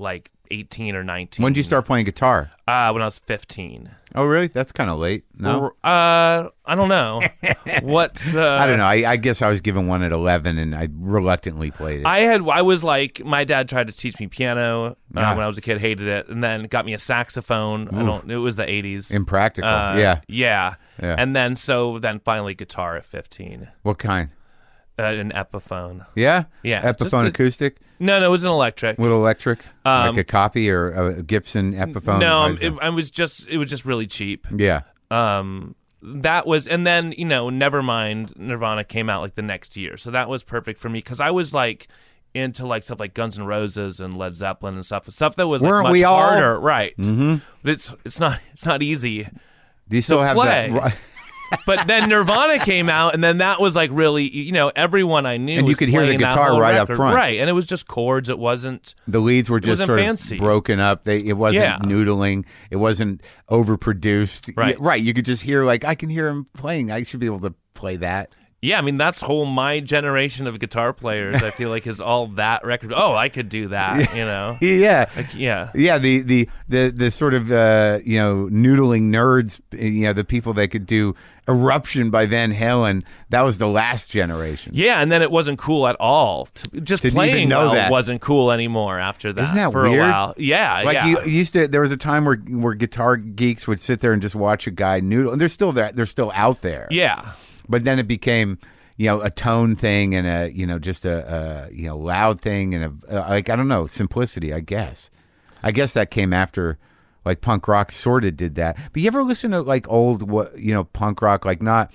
eighteen or nineteen. When did you start playing guitar? Uh, when I was fifteen. Oh, really? That's kind of late. No, Uh, I don't know. what? Uh, I don't know. I, I guess I was given one at eleven, and I reluctantly played it. I had. I was like, my dad tried to teach me piano uh, Ah. when I was a kid, hated it, and then got me a saxophone. I don't. It was the eighties. Impractical. Uh, yeah. yeah, Yeah. And then so then finally guitar at fifteen. What kind? Uh, an Epiphone. Yeah. Yeah, just Epiphone a- acoustic, No, no, it was an electric. little electric, Um, like a copy or a Gibson Epiphone. No, What um, is it, it? I was just. It was just really cheap. Yeah. Um, that was, and then you know, Nevermind, Nirvana came out like the next year, so that was perfect for me because I was like into like stuff like Guns N' Roses and Led Zeppelin and stuff, stuff that was like Weren't much we all? harder, right? Mm-hmm. But it's it's not it's not easy. Do you still have play. that? But then Nirvana came out, and then that was like really, you know, everyone I knew And you was could hear the playing that guitar whole right up record. front. right? And it was just chords. It wasn't. The leads were just wasn't sort fancy. of broken up. They it wasn't Yeah. noodling. It wasn't overproduced. Right. Yeah, right. You could just hear like I can hear him playing. I should be able to play that. Yeah, I mean that's whole my generation of guitar players. I feel like is all that record. Oh, I could do that. You know. Yeah. Like, yeah. Yeah, the, the, the, the sort of, uh, you know, noodling nerds, you know, the people that could do Eruption by Van Halen, that was the last generation. Yeah, and then it wasn't cool at all. T- Just Didn't even playing know well that. wasn't cool anymore after that. Isn't that for weird? a while? Yeah, Like yeah. you, you used to, there was a time where where guitar geeks would sit there and just watch a guy noodle, and they're still there. They're still out there. yeah. But then it became, you know, a tone thing and a, you know, just a, a you know, loud thing and a, uh, like I don't know, simplicity. I guess, I guess that came after, like punk rock sort of did that. But you ever listen to like old, what you know, punk rock, like not.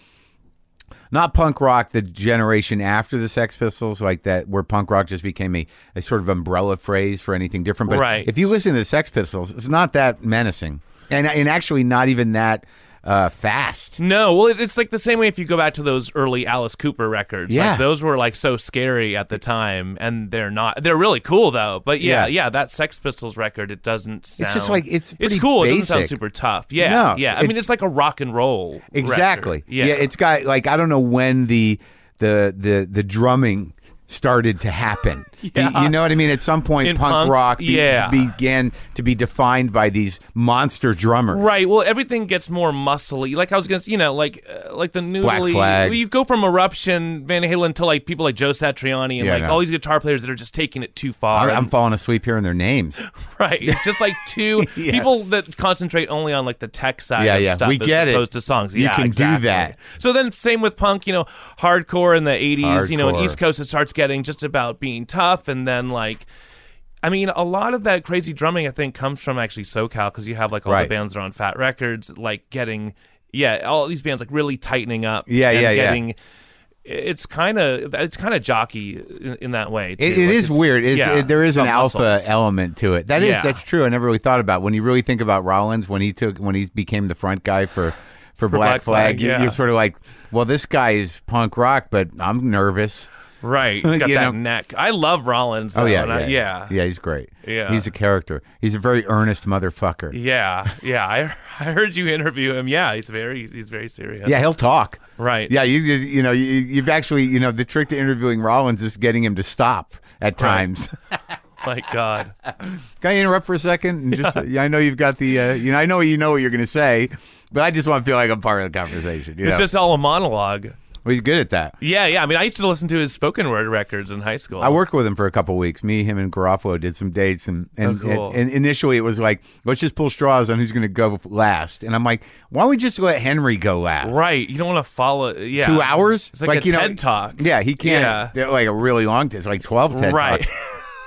Not punk rock, the generation after the Sex Pistols, like that, where punk rock just became a, a sort of umbrella phrase for anything different. But Right. if you listen to the Sex Pistols, it's not that menacing, and and actually not even that uh, fast. No, well, it, it's like the same way if you go back to those early Alice Cooper records. Yeah. Like, those were like so scary at the time, and they're not. They're really cool though. But yeah, Yeah. yeah, that Sex Pistols record, it doesn't sound. It's just like it's pretty it's cool. It doesn't sound basic. super tough. Yeah, No, yeah. I it- mean, it's like a rock and roll. Exactly. record. Yeah. It's got like I don't know when the the the the drumming started to happen. Do you- Yeah. You know what I mean? At some point, In punk, punk, rock be- yeah. began to be defined by these monster drummers. Right. Well, everything gets more muscly. Like I was gonna, you know, like uh, like the noodly. Flag. You go from Eruption, Van Halen to like people like Joe Satriani and Yeah, like no. all these guitar players that are just taking it too far. I'm, I'm And- falling asleep hearing their names. right. It's just like two Yeah. people that concentrate only on like the tech side Yeah, of yeah. stuff We as get it. opposed to songs. You yeah, can do exactly. that. So then same with punk, you know, hardcore in the eighties, you know, in Hardcore. East Coast it starts getting just about being tough, and then like I mean, a lot of that crazy drumming, I think, comes from actually SoCal because you have like all Right. the bands that are on Fat Records, like getting, yeah, all these bands like really tightening up. Yeah, and yeah, yeah. getting, It's kind of it's kind of jockey in, in that way. Too. It, it Like, is it's- weird. It's, yeah, it, there is some an alpha muscles. element to it. That is Yeah. that's true. I never really thought about when you really think about Rollins when he took when he became the front guy for for, Black, Black Flag. Flag, you, yeah. You're sort of like, well, this guy is punk rock, but I'm nervous. Right, he's got You that know? neck. I love Rollins. Though, Oh yeah, and yeah, I, yeah, yeah. He's great. Yeah. He's a character. He's a very earnest motherfucker. yeah, yeah. I I heard you interview him. Yeah, he's very he's very serious. Yeah, he'll talk. Right. Yeah, you you, you know you, you've actually you know the trick to interviewing Rollins is getting him to stop at times. My God. Can I interrupt for a second? And just, yeah, I know you've got the, uh, you know, I know you know what you're going to say, but I just want to feel like I'm part of the conversation. You It's know? just all a monologue. Well, he's good at that. Yeah, yeah. I mean, I used to listen to his spoken word records in high school. I worked with him for a couple weeks. Me, him, and Garofalo did some dates, and and, Oh, cool. and, and initially it was like, let's just pull straws on who's going to go last. And I'm like, why don't we just let Henry go last? Right. You don't want to follow. Yeah. Two hours? It's like, a you know, TED talk. Yeah, he can't. Yeah. They're like a really long. It's like twelve TED Right. Talks.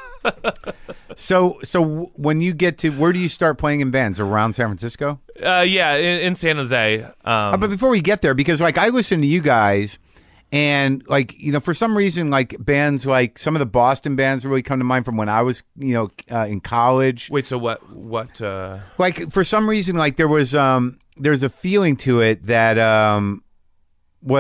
So, so w- when you get to where do you start playing in bands around San Francisco? Uh, yeah, in, in San Jose. Um, Uh, but before we get there, because like I listen to you guys, and like you know, for some reason, like bands like some of the Boston bands really come to mind from when I was you know uh, in college. wait. So what? What? Uh, Like for some reason, like there was um there's a feeling to it that um was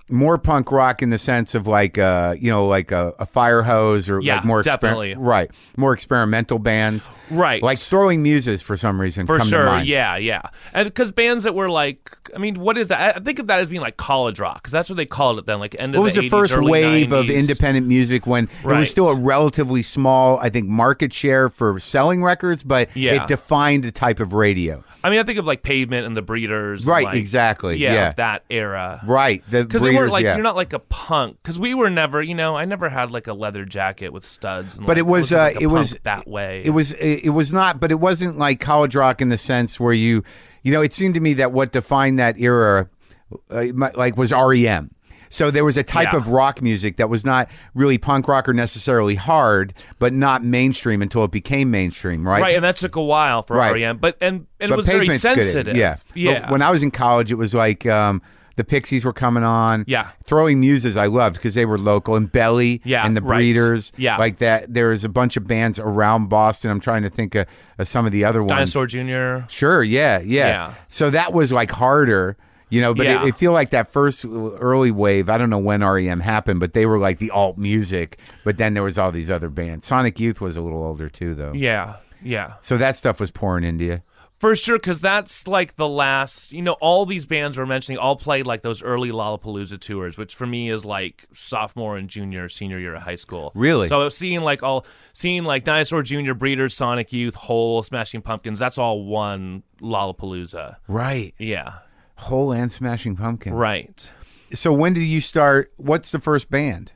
more punk rock in the sense of like uh you know like a, a fire hose or Yeah, like more exper- definitely. right more experimental bands, Right. like Throwing Muses for some reason For come to sure, mind. yeah, yeah. And because bands that were like, I mean, what is that? I think of that as being like college rock, because that's what they called it then, like end of What was the the eighties, first early wave of nineties. independent music when it Right. was still a relatively small, I think, market share for selling records, but Yeah. it defined a type of radio. I mean, I think of like Pavement and the Breeders. and, Right, like, exactly, Yeah, yeah. of that era. Right, the Because they Breeders, weren't like, yeah. you're not like a punk. Because we were never, you know, I never had like a leather jacket with studs. And, But like, it was, wasn't, uh, like, a it was- punk that way. It was it, it was not, but it wasn't like college rock in the sense where you, you know, it seemed to me that what defined that era, uh, my- like, was R E M. So there was a type Yeah. of rock music that was not really punk rock or necessarily hard, but not mainstream until it became mainstream, right? Right, and that took a while for Right. R E M. But and, and But it was very Pavement's good at it, sensitive. yeah, Yeah. But when I was in college, it was like um, the Pixies were coming on. Yeah. Throwing Muses I loved because they were local, and Belly, Yeah, and the right. Breeders, Yeah. like that. There was a bunch of bands around Boston. I'm trying to think of, of some of the other ones. Dinosaur Junior Sure, yeah, yeah, Yeah. So that was like harder, you know. But Yeah. it, it feel like that first early wave. I don't know when R E M happened, but they were like the alt music. But then there was all these other bands. Sonic Youth was a little older too, though. Yeah, yeah. So that stuff was pouring into you. For sure, because that's like the last, you know, all these bands we're mentioning all played like those early Lollapalooza tours, which for me is like sophomore and junior, senior year of high school. Really? So seeing like all, seeing like Dinosaur Junior, Breeders, Sonic Youth, Hole, Smashing Pumpkins, that's all one Lollapalooza. Right. Yeah. Hole and Smashing Pumpkins. Right. So when did you start? What's the first band?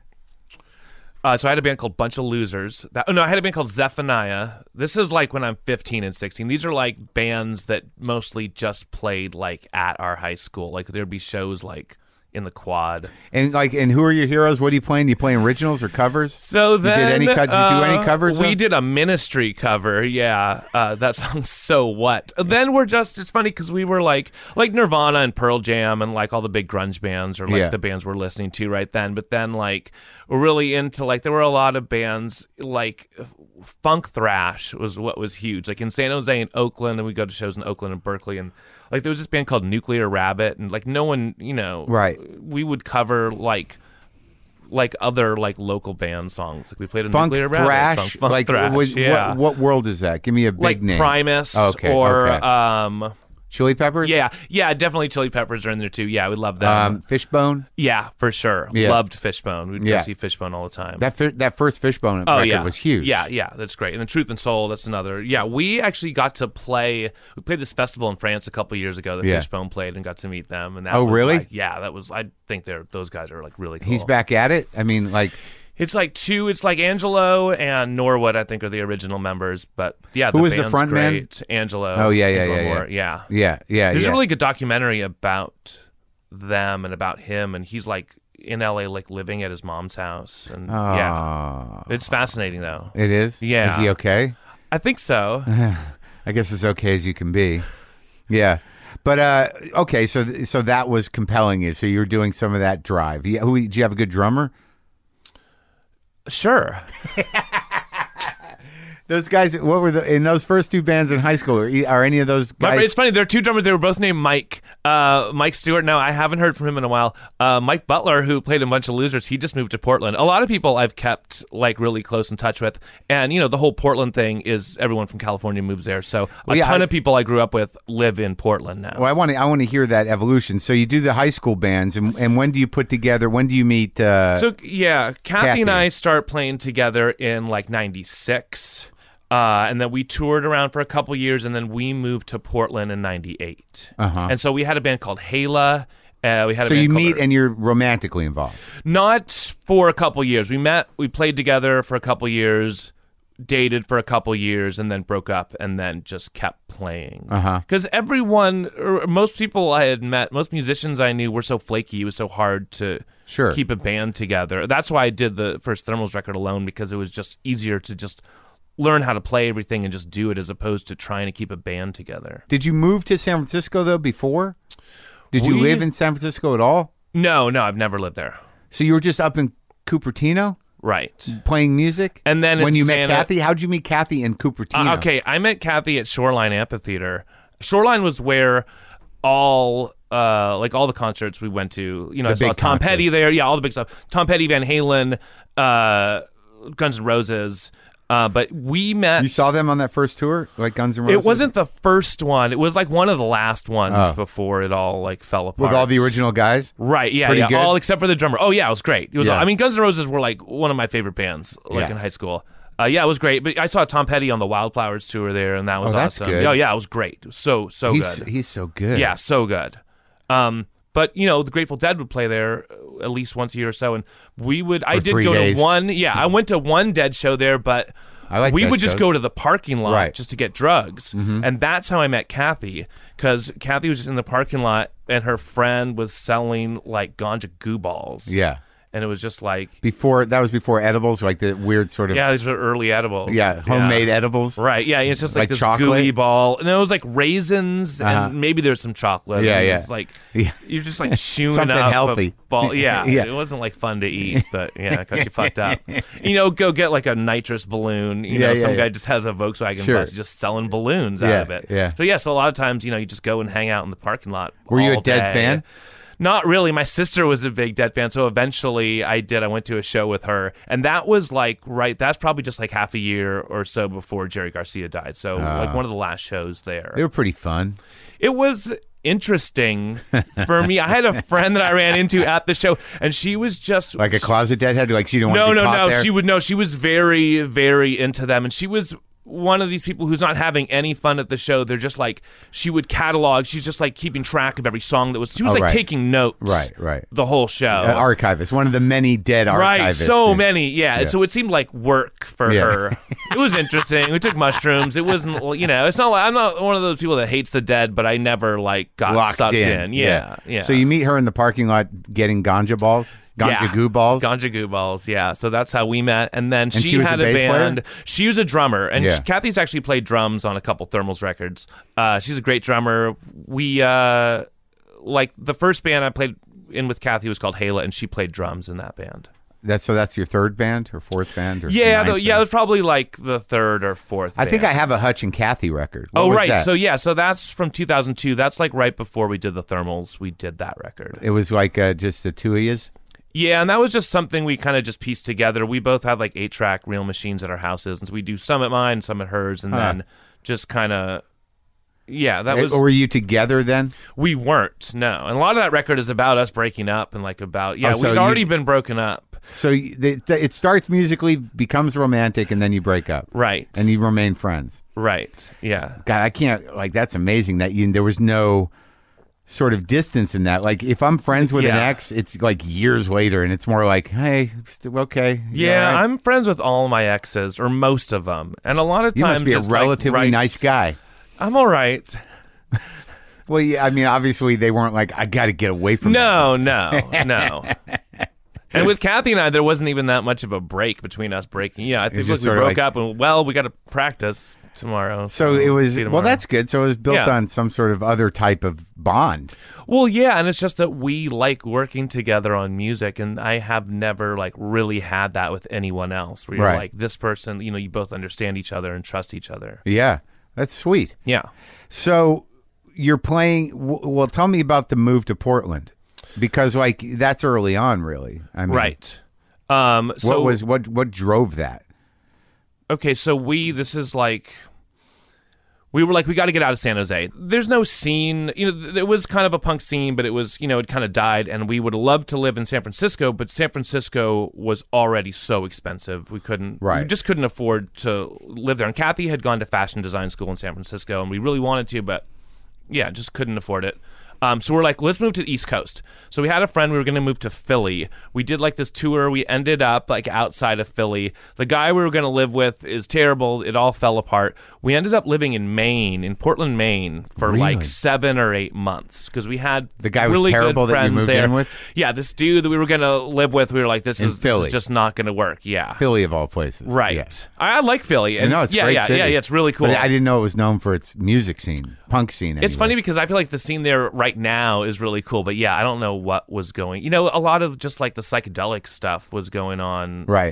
Uh, so I had a band called Bunch of Losers. That, oh no, I had a band called Zephaniah. This is like when I'm fifteen and sixteen. These are like bands that mostly just played like at our high school. Like there'd be shows like in the quad. And like, and who are your heroes? What are you playing? You playing originals or covers? So you then, did any co- did you do any uh, covers? We though? did a Ministry cover. Yeah, uh, that song's So What. Then we're just, it's funny because we were like, like Nirvana and Pearl Jam and like all the big grunge bands or like Yeah. the bands we're listening to right then. But then like we're really into like, there were a lot of bands like funk thrash was what was huge. Like in San Jose and Oakland, and we go to shows in Oakland and Berkeley, and like there was this band called Nuclear Rabbit, and like no one, you know, Right. we would cover like like other like local band songs. Like we played a Funk Nuclear Rabbit thrash. song. Funk like thrash. was- Yeah. what, what world is that? Give me a big like name. Primus Okay, or okay. um Chili Peppers. yeah, yeah, definitely Chili Peppers are in there too. Yeah, we love them. Um, Fishbone. yeah, for sure. Yeah. Loved Fishbone. We'd Yeah. go see Fishbone all the time. That fi- that first Fishbone Oh record yeah, was huge. Yeah, yeah, that's great. And then Truth and Soul, that's another. Yeah, we actually got to play. We played this festival in France a couple years ago that Yeah. Fishbone played, and got to meet them. And that Oh, was, really? like, yeah, that was. I think they're those guys are like really cool. He's back at it. I mean, like, It's like two. It's like Angelo and Norwood, I think, are the original members. But yeah, Who the was the band's front man? great. Angelo. Oh, yeah, yeah, Angelo yeah, yeah. Moore, yeah. yeah, yeah, There's yeah. a really good documentary about them and about him, and he's like in L A, like living at his mom's house, and yeah, Aw. it's fascinating though. It is. Yeah. Is he okay? I think so. I guess as okay as you can be. Yeah. But uh, okay, so so that was compelling you. So you were doing some of that drive. Yeah, who, did you have a good drummer? Sure. Those guys, what were the in those first two bands in high school? Are, e- are any of those My- guys? it's funny. There are two drummers. They were both named Mike. Uh, Mike Stewart. Now I haven't heard from him in a while. Uh, Mike Butler, who played a bunch of Losers, he just moved to Portland. A lot of people I've kept like really close in touch with, and you know the whole Portland thing is everyone from California moves there. So a Well, yeah, ton I- of people I grew up with live in Portland now. Well, I want to I want to hear that evolution. So you do the high school bands, and, and when do you put together? When do you meet? Uh, So yeah, Kathy, Kathy. and I start playing together in like ninety-six. Uh, and then we toured around for a couple years, and then we moved to Portland in ninety-eight. Uh-huh. And so we had a band called Hala. Uh, we had a so band you called- meet and you're romantically involved. Not for a couple years. We met, we played together for a couple years, dated for a couple years, and then broke up, and then just kept playing. Uh-huh. Because everyone, or most people I had met, most musicians I knew were so flaky. It was so hard to Sure. keep a band together. That's why I did the first Thermals record alone, because it was just easier to just learn how to play everything and just do it, as opposed to trying to keep a band together. Did you move to San Francisco though before? Did you We- live in San Francisco at all? No, no, I've never lived there. So you were just up in Cupertino Right. playing music? And then when in you met Santa- Kathy, how'd you meet Kathy in Cupertino? Uh, okay, I met Kathy at Shoreline Amphitheater. Shoreline was where all uh, like all the concerts we went to. You know, The I saw big Tom concerts. Petty there. Yeah, all the big stuff. Tom Petty, Van Halen, uh, Guns N' Roses. Uh, but we met. You saw them on that first tour, like Guns N' Roses? It wasn't the first one. It was like one of the last ones Oh. before it all like fell apart. With all the original guys? Right, yeah, Pretty yeah. good? All except for the drummer. Oh, yeah, it was great. It was. Yeah. I mean, Guns N' Roses were like one of my favorite bands, like Yeah. in high school. Uh, yeah, it was great. But I saw Tom Petty on the Wildflowers tour there, and that was Oh, that's awesome. good. Oh, yeah, it was great. It was so so He's, good. he's so good. Yeah, so good. Um, but you know, the Grateful Dead would play there uh, at least once a year or so, and we would. I did three go days. to one. Yeah, I went to one Dead show there, but. I like we Dead would just shows. go to the parking lot Right. just to get drugs. Mm-hmm. And that's how I met Kathy, because Kathy was just in the parking lot and her friend was selling like ganja goo balls. Yeah. And it was just like, Before, that was before edibles, like the weird sort of, yeah, these are early edibles. yeah, homemade edibles. Right, yeah, it's just like, Like this chocolate? gooey ball, and it was like raisins, Uh-huh. and maybe there's some chocolate. Yeah, and yeah. It's like Yeah. you're just like chewing Something up healthy. a ball. Yeah, Yeah. it wasn't like fun to eat, but yeah, it got you fucked up. You know, go get like a nitrous balloon. You Yeah, know, yeah, some yeah. guy just has a Volkswagen Sure. bus, just selling balloons Yeah, out of it. yeah. So yes, a lot of times, you know, you just go and hang out in the parking lot. Were you a all Dead day. fan? Not really. My sister was a big Dead fan, so eventually I did. I went to a show with her, and that was like right. That's probably just like half a year or so before Jerry Garcia died. So like one of the last shows there. They were pretty fun. It was interesting for me. I had a friend that I ran into at the show, and she was just Like a closet deadhead? Like she didn't no, want to no, be caught no. there? She would no. She was very, very into them, and she was one of these people who's not having any fun at the show. They're just like she would catalog. She's just like keeping track of every song that was. She was Oh, like right. taking notes. Right, right. The whole show. An archivist, one of the many dead archivists. Right, so Yeah. many, yeah. Yeah. So it seemed like work for Yeah. her. It was interesting. We took mushrooms. It wasn't, you know, it's not like I'm not one of those people that hates the dead, but I never like got Locked sucked in. in. Yeah, yeah. So you meet her in the parking lot getting ganja balls? Ganja Yeah. goo balls? Ganja goo balls, yeah. So that's how we met. And then she, she was had the a bass player? band. She was a drummer. And Yeah. she- Kathy's actually played drums on a couple Thermals records. Uh, she's a great drummer. We, uh, like, the first band I played in with Kathy was called Hala, and she played drums in that band. That's so that's your third band or fourth band? Or Yeah, ninth the, yeah, it band? was probably like the third or fourth I think band. I have a Hutch and Cathy record. What Oh, was right. that? So, yeah, so that's from two thousand two. That's like right before we did the Thermals. We did that record. It was like uh, just the two of yous? Yeah, and that was just something we kind of just pieced together. We both had like eight track reel machines at our houses, and so we do some at mine, some at hers, and Huh. then just kind of, yeah, that Eh, was. Or were you together then? We weren't, no. And a lot of that record is about us breaking up and like about, yeah, Oh, so we'd you- already been broken up. So y- the, the, it starts musically, becomes romantic, and then you break up. Right. And you remain friends. Right. Yeah. God, I can't, like, that's amazing that you, there was no sort of distance in that. Like, if I'm friends with an Yeah. ex, it's like years later, and it's more like, hey, st- okay. you Yeah, all right? I'm friends with all my exes, or most of them. And a lot of You times must be a it's like, relatively right- nice guy. I'm all right. Well, yeah, I mean, obviously they weren't like, I got to get away from No, no, no. And with Kathy and I, there wasn't even that much of a break between us breaking. Yeah, I think just we sort of broke like- up, and well, we got to practice tomorrow. So it was, see you well, tomorrow. that's good. So it was built Yeah. on some sort of other type of bond. Well, yeah, and it's just that we like working together on music, and I have never like really had that with anyone else. Where you're Right. like this person, you know, you both understand each other and trust each other. Yeah, that's sweet. Yeah. So you're playing, w- well, tell me about the move to Portland, because like that's early on, really. I mean, Right. Um. So what was, what, what drove that? okay, so we this is like we were like we got to get out of San Jose. There's no scene, you know, th- it was kind of a punk scene, but it was, you know, it kind of died, and we would love to live in San Francisco, but San Francisco was already so expensive. We couldn't we Right. just couldn't afford to live there. And Kathy had gone to fashion design school in San Francisco, and we really wanted to, but yeah, just couldn't afford it. Um, so we're like, let's move to the East Coast. So we had a friend, we were going to move to Philly. We did like this tour. We ended up like outside of Philly. The guy we were going to live with is terrible. It all fell apart. We ended up living in Maine, in Portland, Maine, for Really? like seven or eight months because we had The guy was really terrible good that you friends moved there. in with? Yeah, this dude that we were going to live with, we were like, this, In is, this Philly. is just not going to work. Yeah. Philly of all places. Right. Yeah. I, I like Philly. And No, it's a yeah, great yeah, city. yeah, yeah, it's really cool. But I didn't know it was known for its music scene, punk scene. It's anyway. funny because I feel like the scene there right now is really cool, but yeah, I don't know what was going. You know, a lot of just like the psychedelic stuff was going on, Right.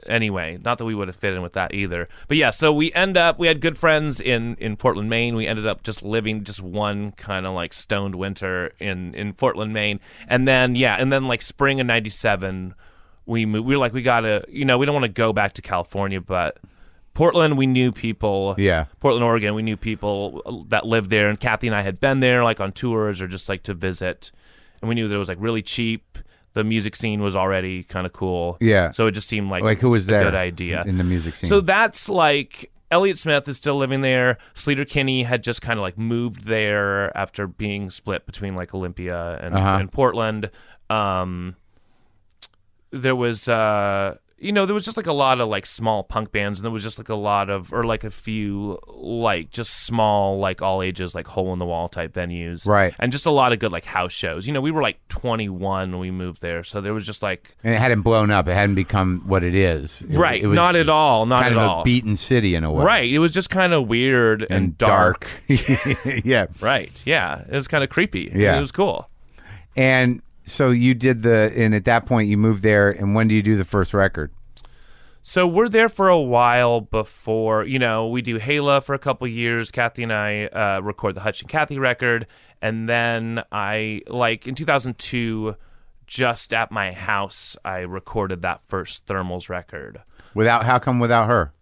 anyway. Not that we would have fit in with that either. But yeah, so we end up, we had good friends in, in Portland, Maine. We ended up just living just one kind of like stoned winter in, in Portland, Maine. And then, yeah, and then like spring of ninety-seven, we moved. We were like, we got to, you know, we don't want to go back to California, but Portland, we knew people. Yeah. Portland, Oregon, we knew people that lived there. And Kathy and I had been there like on tours or just like to visit. And we knew that it was like really cheap. The music scene was already kind of cool. Yeah. So it just seemed like, like who was a there good idea. in the music scene? So that's like, Elliott Smith is still living there. Sleater Kinney had just kind of like moved there after being split between like Olympia and, Uh-huh. and Portland. Um, there was, uh, you know, there was just like a lot of like small punk bands, and there was just like a lot of, or like a few like just small, like all ages, like hole in the wall type venues. Right. And just a lot of good like house shows. You know, we were like twenty-one when we moved there. So there was just like. And it hadn't blown up. It hadn't become what it is. It, Right. It was not at all. Not kind at of all. a beaten city in a way. Right. It was just kind of weird and, And dark. yeah. Right. Yeah. It was kind of creepy. Yeah. It was cool. And so you did the, and at that point you moved there, and when do you do the first record? So we're there for a while before, you know, we do Hala for a couple years. Kathy and I uh, record the Hutch and Kathy record. And then I, like, in two thousand two, just at my house, I recorded that first Thermals record. Without, how come without her?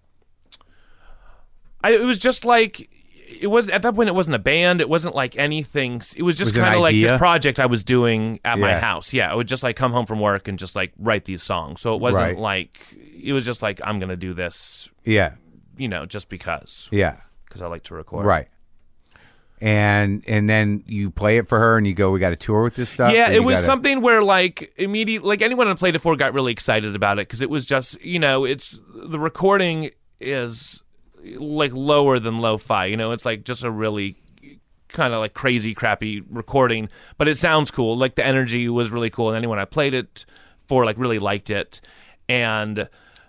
I, it was just like, it was, at that point, it wasn't a band. It wasn't like anything. It was just Was it an kind of like idea? this project I was doing at my Yeah. house. Yeah. I would just like come home from work and just like write these songs. So it wasn't Right. like, it was just like, I'm going to do this, Yeah. you know, just because. Yeah. Because I like to record. Right. And and then you play it for her, and you go, we got to tour with this stuff? Yeah, Or it you was gotta- something where like immediate, like anyone I played it for got really excited about it because it was just, you know, it's the recording is like lower than lo-fi, you know, it's like just a really kind of like crazy, crappy recording, but it sounds cool. Like the energy was really cool, and anyone I played it for like really liked it. And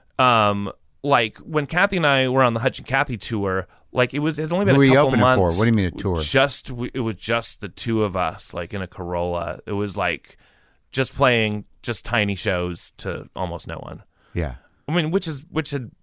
um, like when Kathy and I were on the Hutch and Kathy tour, like it was, it had only been Who were a you couple opening months. for? What do you mean a tour? Just we- it was just the two of us, like in a Corolla. It was like just playing just tiny shows to almost no one. Yeah. I mean, which is which had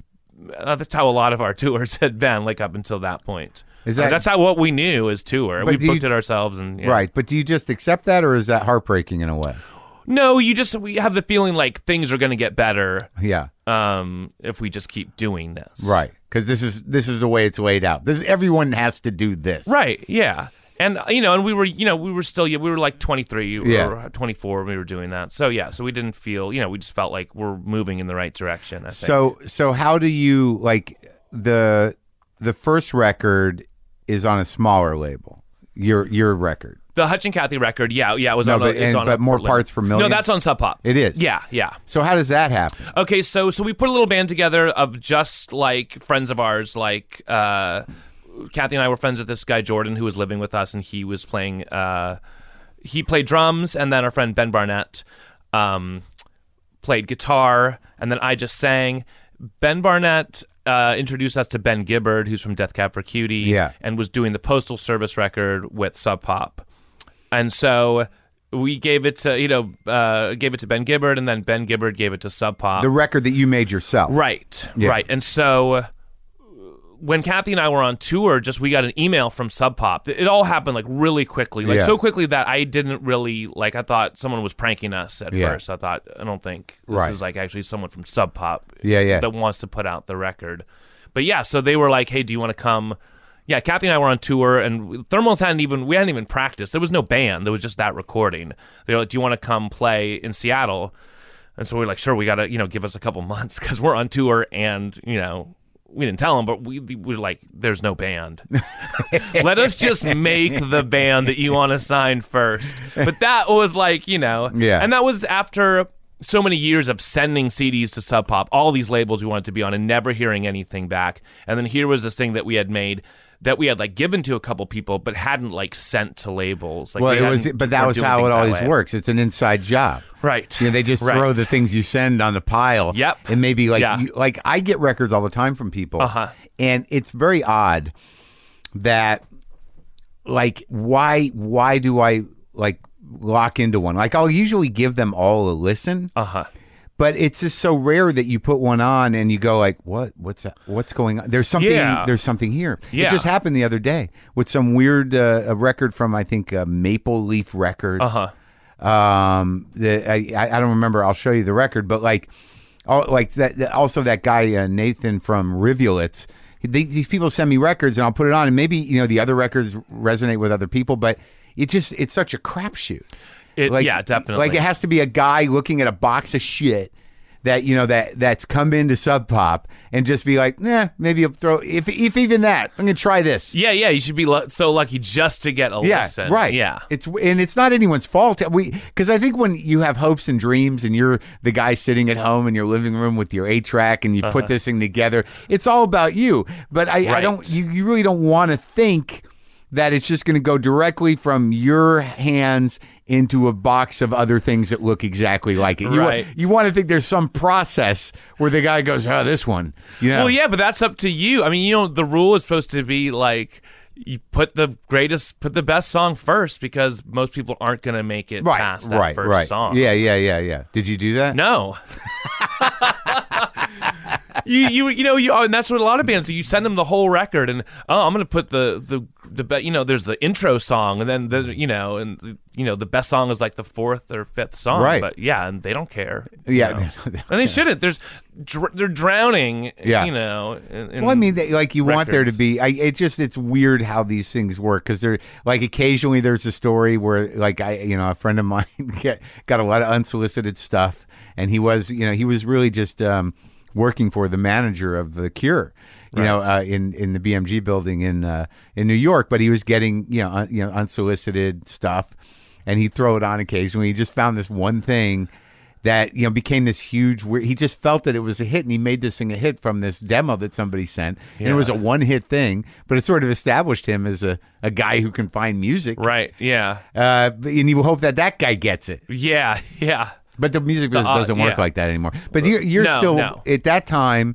uh, that's how a lot of our tours had been, like up until that point. Is Uh, that- that's how what we knew as tour. But We do you- booked it ourselves, and yeah. Right. But do you just accept that, or is that heartbreaking in a way? No, you just we have the feeling like things are going to get better Yeah. um, if we just keep doing this. Right. Because this is this is the way it's laid out. This everyone has to do this. Right. Yeah. And you know, and we were, you know, we were still, yeah, we were like twenty-three Yeah. or twenty-four when we were doing that. So yeah, so we didn't feel, you know, we just felt like we're moving in the right direction. I think. So so how do you like the the first record is on a smaller label? Your your record. the Hutch and Kathy record, yeah, yeah, it was No, on. but- a, it's and- on but a more Portland. parts per million? No, that's on Sub Pop. It is. Yeah, yeah. So how does that happen? Okay, so so we put a little band together of just like friends of ours, like uh, Kathy and I were friends with this guy Jordan who was living with us, and he was playing. Uh, he played drums, and then our friend Ben Barnett um, played guitar, and then I just sang. Ben Barnett uh, introduced us to Ben Gibbard, who's from Death Cab for Cutie, Yeah. and was doing the Postal Service record with Sub Pop, and so. We gave it to, you know, uh, gave it to Ben Gibbard, and then Ben Gibbard gave it to Sub Pop. The record that you made yourself. Right, Yeah. right. And so uh, when Kathy and I were on tour, just we got an email from Sub Pop. It all happened like really quickly, like Yeah. so quickly that I didn't really like. I thought someone was pranking us at Yeah. first. I thought I don't think this Right. is like actually someone from Sub Pop, Yeah, yeah. that wants to put out the record. But yeah, so they were like, "Hey, do you want to come?" Yeah, Kathy and I were on tour, and Thermals hadn't even we hadn't even practiced. There was no band. There was just that recording. They were like, "Do you want to come play in Seattle?" And so we were like, "Sure." We got to you know give us a couple months because we're on tour, and you know we didn't tell them, but we, we were like, "There's no band. Let us just make the band that you want to sign first." But that was like you know, Yeah. and that was after so many years of sending C Ds to Sub Pop, all these labels we wanted to be on, and never hearing anything back. And then here was this thing that we had made. That we had like given to a couple people, but hadn't like sent to labels. Like Well, we it was, hadn't- but that weren't was doing how things it that always way. works. It's an inside job. Right. You know, they just Right. throw the things you send on the pile. Yep. And maybe like, Yeah. you, like I get records all the time from people. Uh-huh. And it's very odd that, like, why, why do I like lock into one? Like, I'll usually give them all a listen. Uh huh. but it's just so rare that you put one on and you go like, what? What's that? What's going on? There's something. Yeah. There's something here. Yeah. It just happened the other day with some weird uh, a record from I think uh, Maple Leaf Records. Uh huh. Um, the, I I don't remember. I'll show you the record, but like, all, like that. Also, that guy uh, Nathan from Rivulets. They, these people send me records, and I'll put it on, and maybe you know the other records resonate with other people, but it just it's such a crapshoot. It, Like, yeah, definitely. Like it has to be a guy looking at a box of shit that you know that that's come into Sub Pop and just be like, nah, maybe you'll throw if if even that I'm gonna try this. Yeah, yeah. You should be lu- so lucky just to get a Yeah, listen. right. Yeah. It's and it's not anyone's fault. We because I think when you have hopes and dreams and you're the guy sitting at home in your living room with your eight track and you Uh-huh. put this thing together, it's all about you. But I, I Right. don't. You, you really don't want to think that it's just going to go directly from your hands into a box of other things that look exactly like it. You, wa- Right. you want to think there's some process where the guy goes, oh, this one. You know? Well, yeah, but that's up to you. I mean, you know, the rule is supposed to be like you put the greatest, put the best song first because most people aren't going to make it Right, past that right, first right. song. Yeah, yeah, yeah, yeah. Did you do that? No. you you you know you oh, and that's what a lot of bands do. You send them the whole record, and oh, I'm going to put the the the be, you know there's the intro song, and then the you know and the, you know the best song is like the fourth or fifth song, Right. But yeah, and they don't care. you Yeah. know. And they shouldn't. There's dr- they're drowning. Yeah. you know. In, in Well, I mean, they, like you want there to records. be. I, it just it's weird how these things work because they're like occasionally there's a story where like I you know a friend of mine get, got a lot of unsolicited stuff and he was you know he was really just um, working for the manager of the Cure. You know, uh, in in the B M G building in uh, in New York, but he was getting you know un, you know unsolicited stuff, and he'd throw it on occasionally. He just found this one thing that you know became this huge. weir- He just felt that it was a hit, and he made this thing a hit from this demo that somebody sent. And it was a one hit thing, but it sort of established him as a, a guy who can find music. Right. Yeah. Uh, and you hope that that guy gets it. Yeah. Yeah. But the music business uh, doesn't work yeah. like that anymore. But you're, you're No, still no. at that time.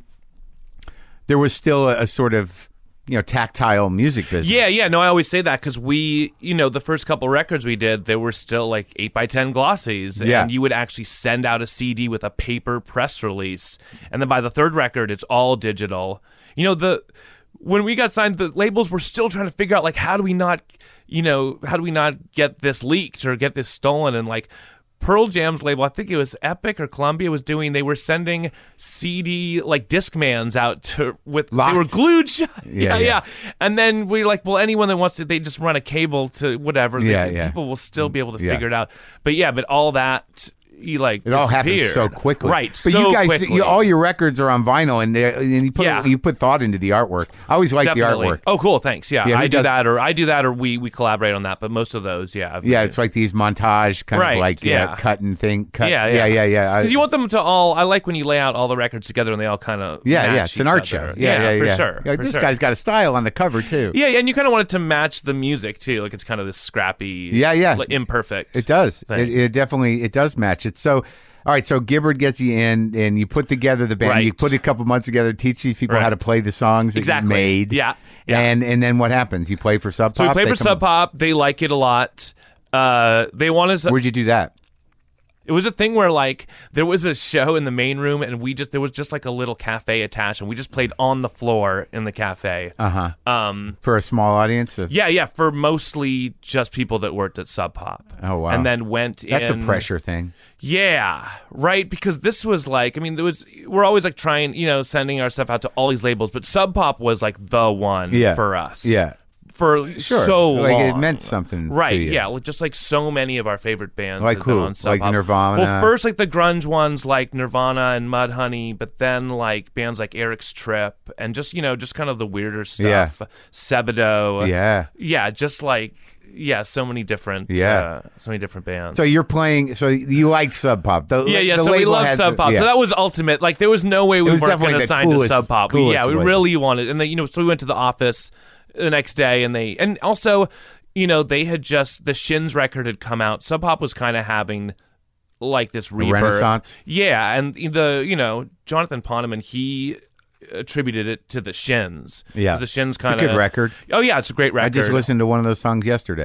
There was still a, a sort of you know tactile music business. Yeah, yeah. No, I always say that because we, you know, the first couple records we did, they were still like eight by ten glossies, Yeah. and you would actually send out a C D with a paper press release, and then by the third record, it's all digital. You know, the when we got signed, the labels were still trying to figure out like how do we not, you know, how do we not get this leaked or get this stolen, and like. Pearl Jam's label, I think it was Epic or Columbia, was doing. They were sending C D like Discmans out to with. Locked. They were glued shut. Yeah, Yeah, yeah. yeah, And then we're like, well, anyone that wants to, they just run a cable to whatever. They- Yeah, yeah. People will still be able to Yeah. figure it out. But yeah, but all that. You like It all happens so disappeared. quickly, right? But so you guys, quickly. you, all your records are on vinyl, and, they- and you put Yeah. you put thought into the artwork. I always like Definitely. the artwork. Oh, cool. Thanks. Yeah, Yeah, who I do does- that, or I do that, or we we collaborate on that. But most of those, yeah, I've Yeah, been- it's like these montage kind Right, of like yeah, yeah. cut and thing. Cut. Yeah, yeah, yeah, yeah, yeah. I- Because you want them to all. I like when you lay out all the records together and they all kind of yeah, match yeah. It's an each art other. show. Yeah, yeah, for yeah. sure. Yeah, for this sure. guy's got a style on the cover too. Yeah, and you kind of want it to match the music too. Like it's kind of this scrappy. Yeah, yeah. like, imperfect. It does. thing. It, it definitely it does match. It's so. All right, so Gibbard gets you in, and you put together the band. Right. You put a couple months together, teach these people Right. how to play the songs that Exactly. you made. Yeah, yeah. And and then what happens? You play for Sub Pop. So we play They for come- Sub Pop. They like it a lot. Uh, they want us. Where'd you do that? It was a thing where like there was a show in the main room, and we just there was just like a little cafe attached, and we just played on the floor in the cafe. Uh huh. Um, For a small audience. Of, yeah, yeah, for mostly just people that worked at Sub Pop. Oh, wow. And then went That's in. a pressure thing. Yeah, right. Because this was like, I mean, there was we're always like trying, you know, sending our stuff out to all these labels, but Sub Pop was like the one Yeah. for us. Yeah. For Sure. so like long. it meant something. Right, To you. yeah, like, just like so many of our favorite bands, Like have been who? on Sub Like Pop. Nirvana? Well, first like the grunge ones, like Nirvana and Mudhoney, but then like bands like Eric's Trip and just you know just kind of the weirder Yeah. stuff. Sebado, Yeah. yeah, just like yeah, so many different, Yeah. uh, so many different bands. So you're playing. So you like Sub Pop. The, yeah, yeah. the So we label loved had Sub to- Pop. yeah. So that was ultimate. Like there was no way we was weren't definitely going the to sign to coolest- Sub Pop. We, yeah, coolest we way. really wanted. And then you know, so we went to the office the next day, and they and also, you know, they had just the Shins record had come out. Sub Pop was kind of having like this rebirth. renaissance? Yeah, and the you know Jonathan Poneman, he attributed it to the Shins. Yeah. 'Cause the Shins It's a kind of good record. Oh yeah, it's a great record. I just listened to one of those songs yesterday.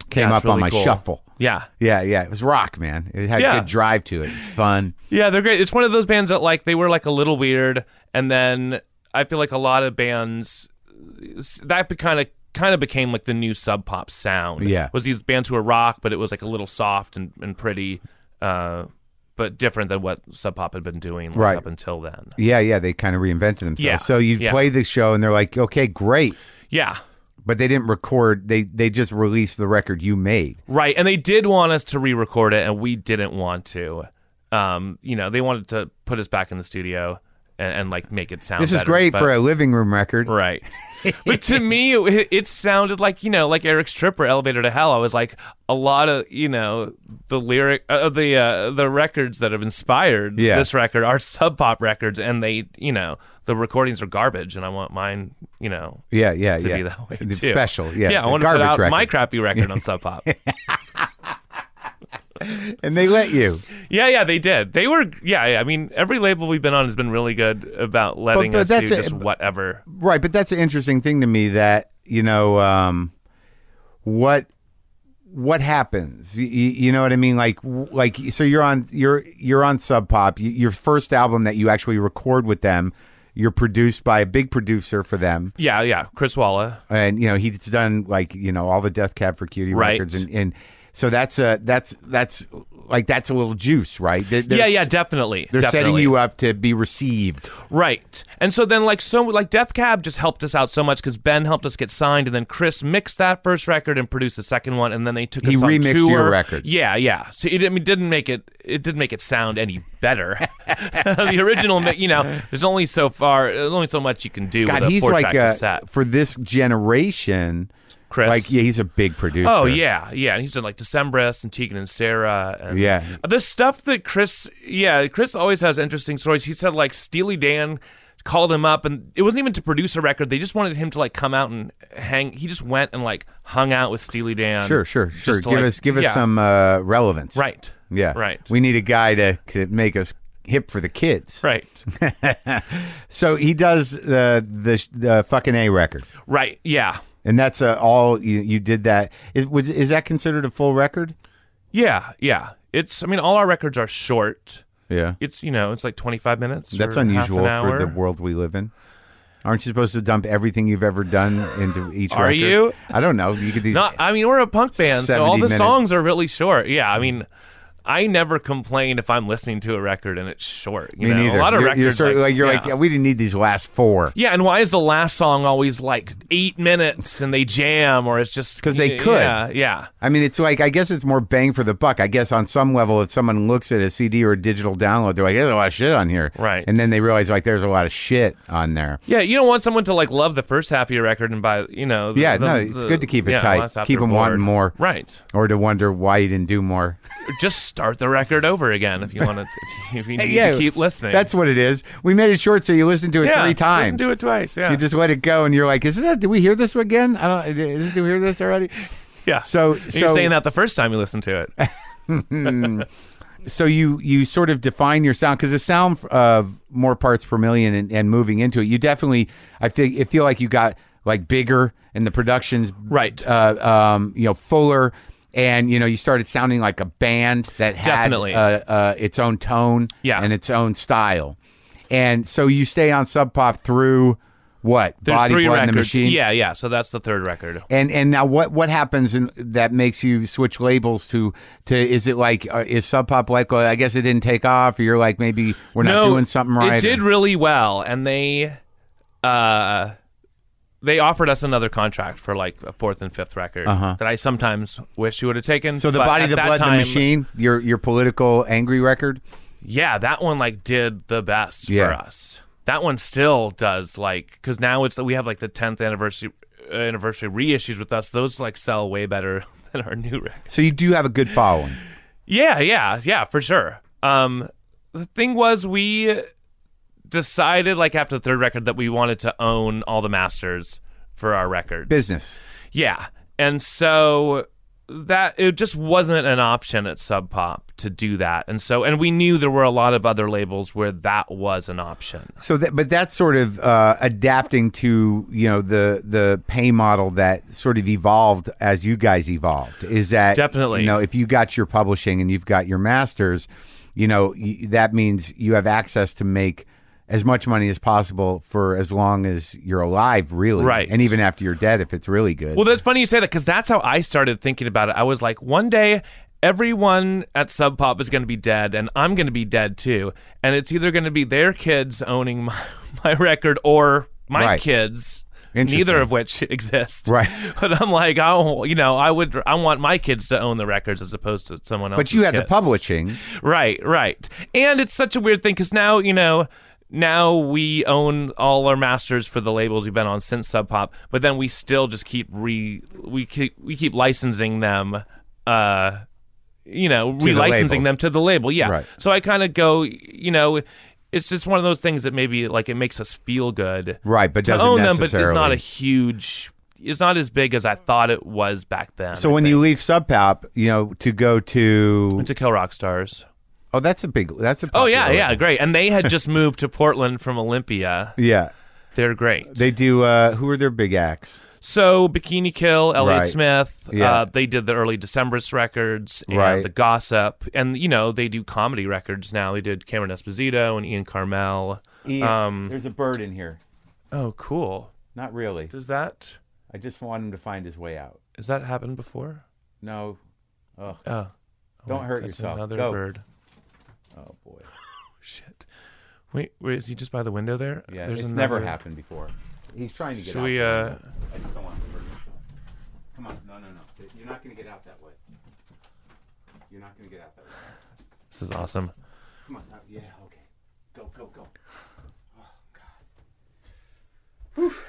came Yeah, up it's really on my cool. shuffle. Yeah. Yeah, yeah. It was rock, man. It had Yeah. good drive to it. It's fun. Yeah, they're great. It's one of those bands that like they were like a little weird, and then I feel like a lot of bands that kind of kind of became like the new Sub Pop sound. Yeah. Was these bands who were rock, but it was like a little soft and, and pretty, uh, but different than what Sub Pop had been doing like, Right. up until then. Yeah, yeah. They kind of reinvented themselves. Yeah, So you yeah. play the show, and they're like, okay, great. Yeah. But they didn't record. They they just released the record you made. Right, and they did want us to re-record it, and we didn't want to. Um, you know, they wanted to put us back in the studio and, and like make it sound. This is better, great but- for a living room record. right. But to me, it, it sounded like you know, like Eric's Trip or Elevator to Hell. I was like a lot of you know the lyric, uh, the uh, the records that have inspired Yeah. this record are Sub Pop records, and they you know the recordings are garbage, and I want mine you know Yeah, yeah, to yeah. be that way It's too. special. Yeah, yeah. I the want to put garbage out record. my crappy record on Sub Pop. And they let you. Yeah, yeah, they did. They were, yeah, yeah. I mean, every label we've been on has been really good about letting but us that's do a- just whatever. Right, but that's an interesting thing to me that, you know, um, what what happens? You, you know what I mean? Like like so you're on you're you're on Sub Pop. You, your first album that you actually record with them, you're produced by a big producer for them. Yeah, yeah. Chris Walla. And you know, he's done like, you know, all the Death Cab for Cutie Right. records and, and so that's a that's that's like that's a little juice, right? They- they're- Yeah, yeah, definitely. They're setting definitely. you up to be received. Right. And so then, like, so, like, Death Cab just helped us out so much because Ben helped us get signed, and then Chris mixed that first record and produced the second one, and then they took He us on remixed tour. your record. Yeah, yeah. So it, I mean, didn't make it, it didn't make it sound any better. The original, mi- you know, there's only so far, there's only so much you can do God, with a he's four-track like a, cassette. for this generation. Chris. Like, yeah, he's a big producer. Oh yeah, yeah. And he's done like Decemberist and Tegan and Sarah. And Yeah. the stuff that Chris, yeah, Chris always has interesting stories. He said like Steely Dan called him up, and it wasn't even to produce a record. They just wanted him to like come out and hang. He just went and like hung out with Steely Dan. Sure, sure, just sure. to, Give like- us give us yeah. some uh, relevance. Right. Yeah. Right. We need a guy to, to make us hip for the kids. Right. So he does the the the fucking A record, Right. Yeah. and that's uh, all you, you did. That is was, is that considered a full record? Yeah. Yeah. It's. I mean, all our records are short. Yeah. It's you know, it's like twenty-five minutes. That's or unusual half an for hour. the world we live in. Aren't you supposed to dump everything you've ever done into each Are record? you? I don't know. You could these. No, I mean we're a punk band, so all seventy the minute- songs are really short. Yeah, I mean, I never complain if I'm listening to a record and it's short. You me know? neither. A lot of you're, records, you're sort of like, like you're yeah. like yeah, we didn't need these last four. Yeah, and why is the last song always like eight minutes and they jam, or it's just 'Cause they yeah, could. Yeah, yeah. I mean, it's like I guess it's more bang for the buck. I guess on some level, if someone looks at a C D or a digital download, they're like, "There's a lot of shit on here," Right. And then they realize like there's a lot of shit on there. Yeah, you don't want someone to like love the first half of your record and buy, you know. The, Yeah, the- no, it's the- good to keep it yeah, tight. last half Keep they're them wanting bored. more. Right. Or to wonder why you didn't do more. Just start the record over again if you want to. If you need Yeah, to keep listening. That's what it is. We made it short so you listen to it yeah, three times. Listen to it twice. Yeah. You just let it go, and you're like, "Is that? Did we hear this again? I don't. Is, did we hear this already?" yeah. So, And so you're saying that the first time you listen to it. So you you sort of define your sound because the sound of More Parts Per Million and, and moving into it, you definitely I feel I feel like you got like bigger and the production's Right. uh, um, you know, fuller, and you know you started sounding like a band that had Definitely. uh, uh, its own tone Yeah. and its own style, and so you stay on Sub Pop through what There's Body three Blood records. and the Machine, Yeah, yeah. So that's the third record. And and now what what happens in, that makes you switch labels to to is it like uh, is Sub Pop like well, I guess it didn't take off or you're like maybe we're not no, doing something right. It did or- really well, and they, uh, they offered us another contract for like a fourth and fifth record Uh-huh. that I sometimes wish you would have taken. so the but Body, at the that Blood, and the time- Machine, your your political angry record. Yeah, that one like did the best Yeah. for us. That one still does like because now it's we have like the tenth anniversary uh, anniversary reissues with us. Those like sell way better than our new record. So you do have a good following. Yeah, yeah, yeah, for sure. Um, the thing was, we decided, like after the third record, that we wanted to own all the masters for our records. Business. Yeah, and so that it just wasn't an option at Sub Pop to do that, and so and we knew there were a lot of other labels where that was an option. So, that, but that's sort of uh, adapting to you know the the pay model that sort of evolved as you guys evolved. Is that Definitely. You know, if you got your publishing and you've got your masters, you know y- that means you have access to make as much money as possible for as long as you're alive, really. Right. And even after you're dead, if it's really good. Well, that's funny you say that, because that's how I started thinking about it. I was like, one day, everyone at Sub Pop is going to be dead, and I'm going to be dead too. And it's either going to be their kids owning my, my record or my Right. kids, Interesting. neither of which exist. Right. But I'm like, I, you know, I would, I want my kids to own the records as opposed to someone else's But you had the kids. publishing. Right, right. And it's such a weird thing, because now, you know, now we own all our masters for the labels we've been on since Sub Pop, but then we still just keep re we keep we keep licensing them, uh, you know, the relicensing labels. them to the label. Yeah. Right. So I kind of go, you know, it's just one of those things that maybe like it makes us feel good, Right, but to doesn't own them, but necessarily. it's not a huge. It's not as big as I thought it was back then. So I when think. you leave Sub Pop, you know, to go to to Kill Rock Stars. oh, that's a big that's a Oh yeah, popular yeah, label. great. And they had just moved to Portland from Olympia. yeah. They're great. They do. Uh, who are their big acts? So Bikini Kill, Elliott Right. Smith, Yeah. uh, they did the early Decemberist records and Right. the Gossip, and you know they do comedy records now. They did Cameron Esposito and Ian Carmel. Um, There's a bird in here. oh, cool. Not really. Does that I just want him to find his way out. has that happened before? No. Ugh. Oh, Don't oh, hurt that's yourself. Another Go. bird. Oh boy. Shit. Wait, wait, is he just by the window there? Yeah, There's it's another... never happened before. He's trying to get Should out. we, there. uh, I just don't want the bird. Come on. No, no, no. You're not going to get out that way. You're not going to get out that way. This is awesome. Come on. Uh, yeah. Okay. Go. Go. Go. Oh God. Whew.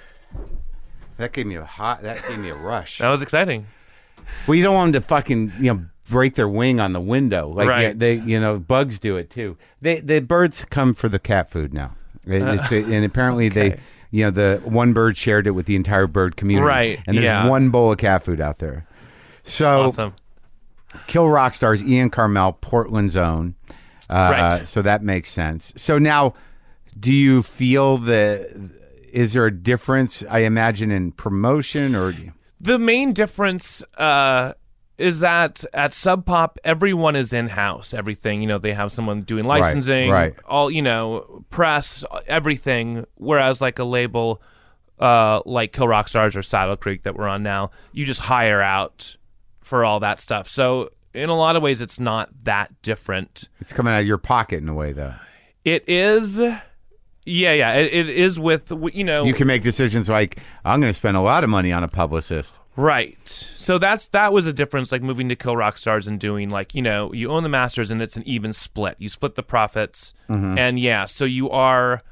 That gave me a hot. That gave me a rush. That was exciting. Well, you don't want them to fucking you know break their wing on the window. Like Right. yeah, they you know bugs do it too. They the birds come for the cat food now. It- it's a, and apparently they Okay. you know the one bird shared it with the entire bird community. Right, And there's yeah. one bowl of cat food out there. So Awesome. Kill Rock Stars, Ian Carmel, Portland's own. Uh, Right. So that makes sense. So now, do you feel that? Is there a difference? I imagine in promotion or. The main difference uh, is that at Sub Pop, everyone is in house. Everything, you know, they have someone doing licensing, right. all you know, press, everything. Whereas like a label uh, like Kill Rock Stars or Saddle Creek that we're on now, you just hire out for all that stuff. So in a lot of ways, it's not that different. It's coming out of your pocket in a way, though. It is, yeah, yeah. It, it is with you know. You can make decisions like, I'm going to spend a lot of money on a publicist. Right. So that's that was a difference, like moving to Kill Rock Stars and doing like, you know, you own the masters and it's an even split. You split the profits. Mm-hmm. And yeah, so you are,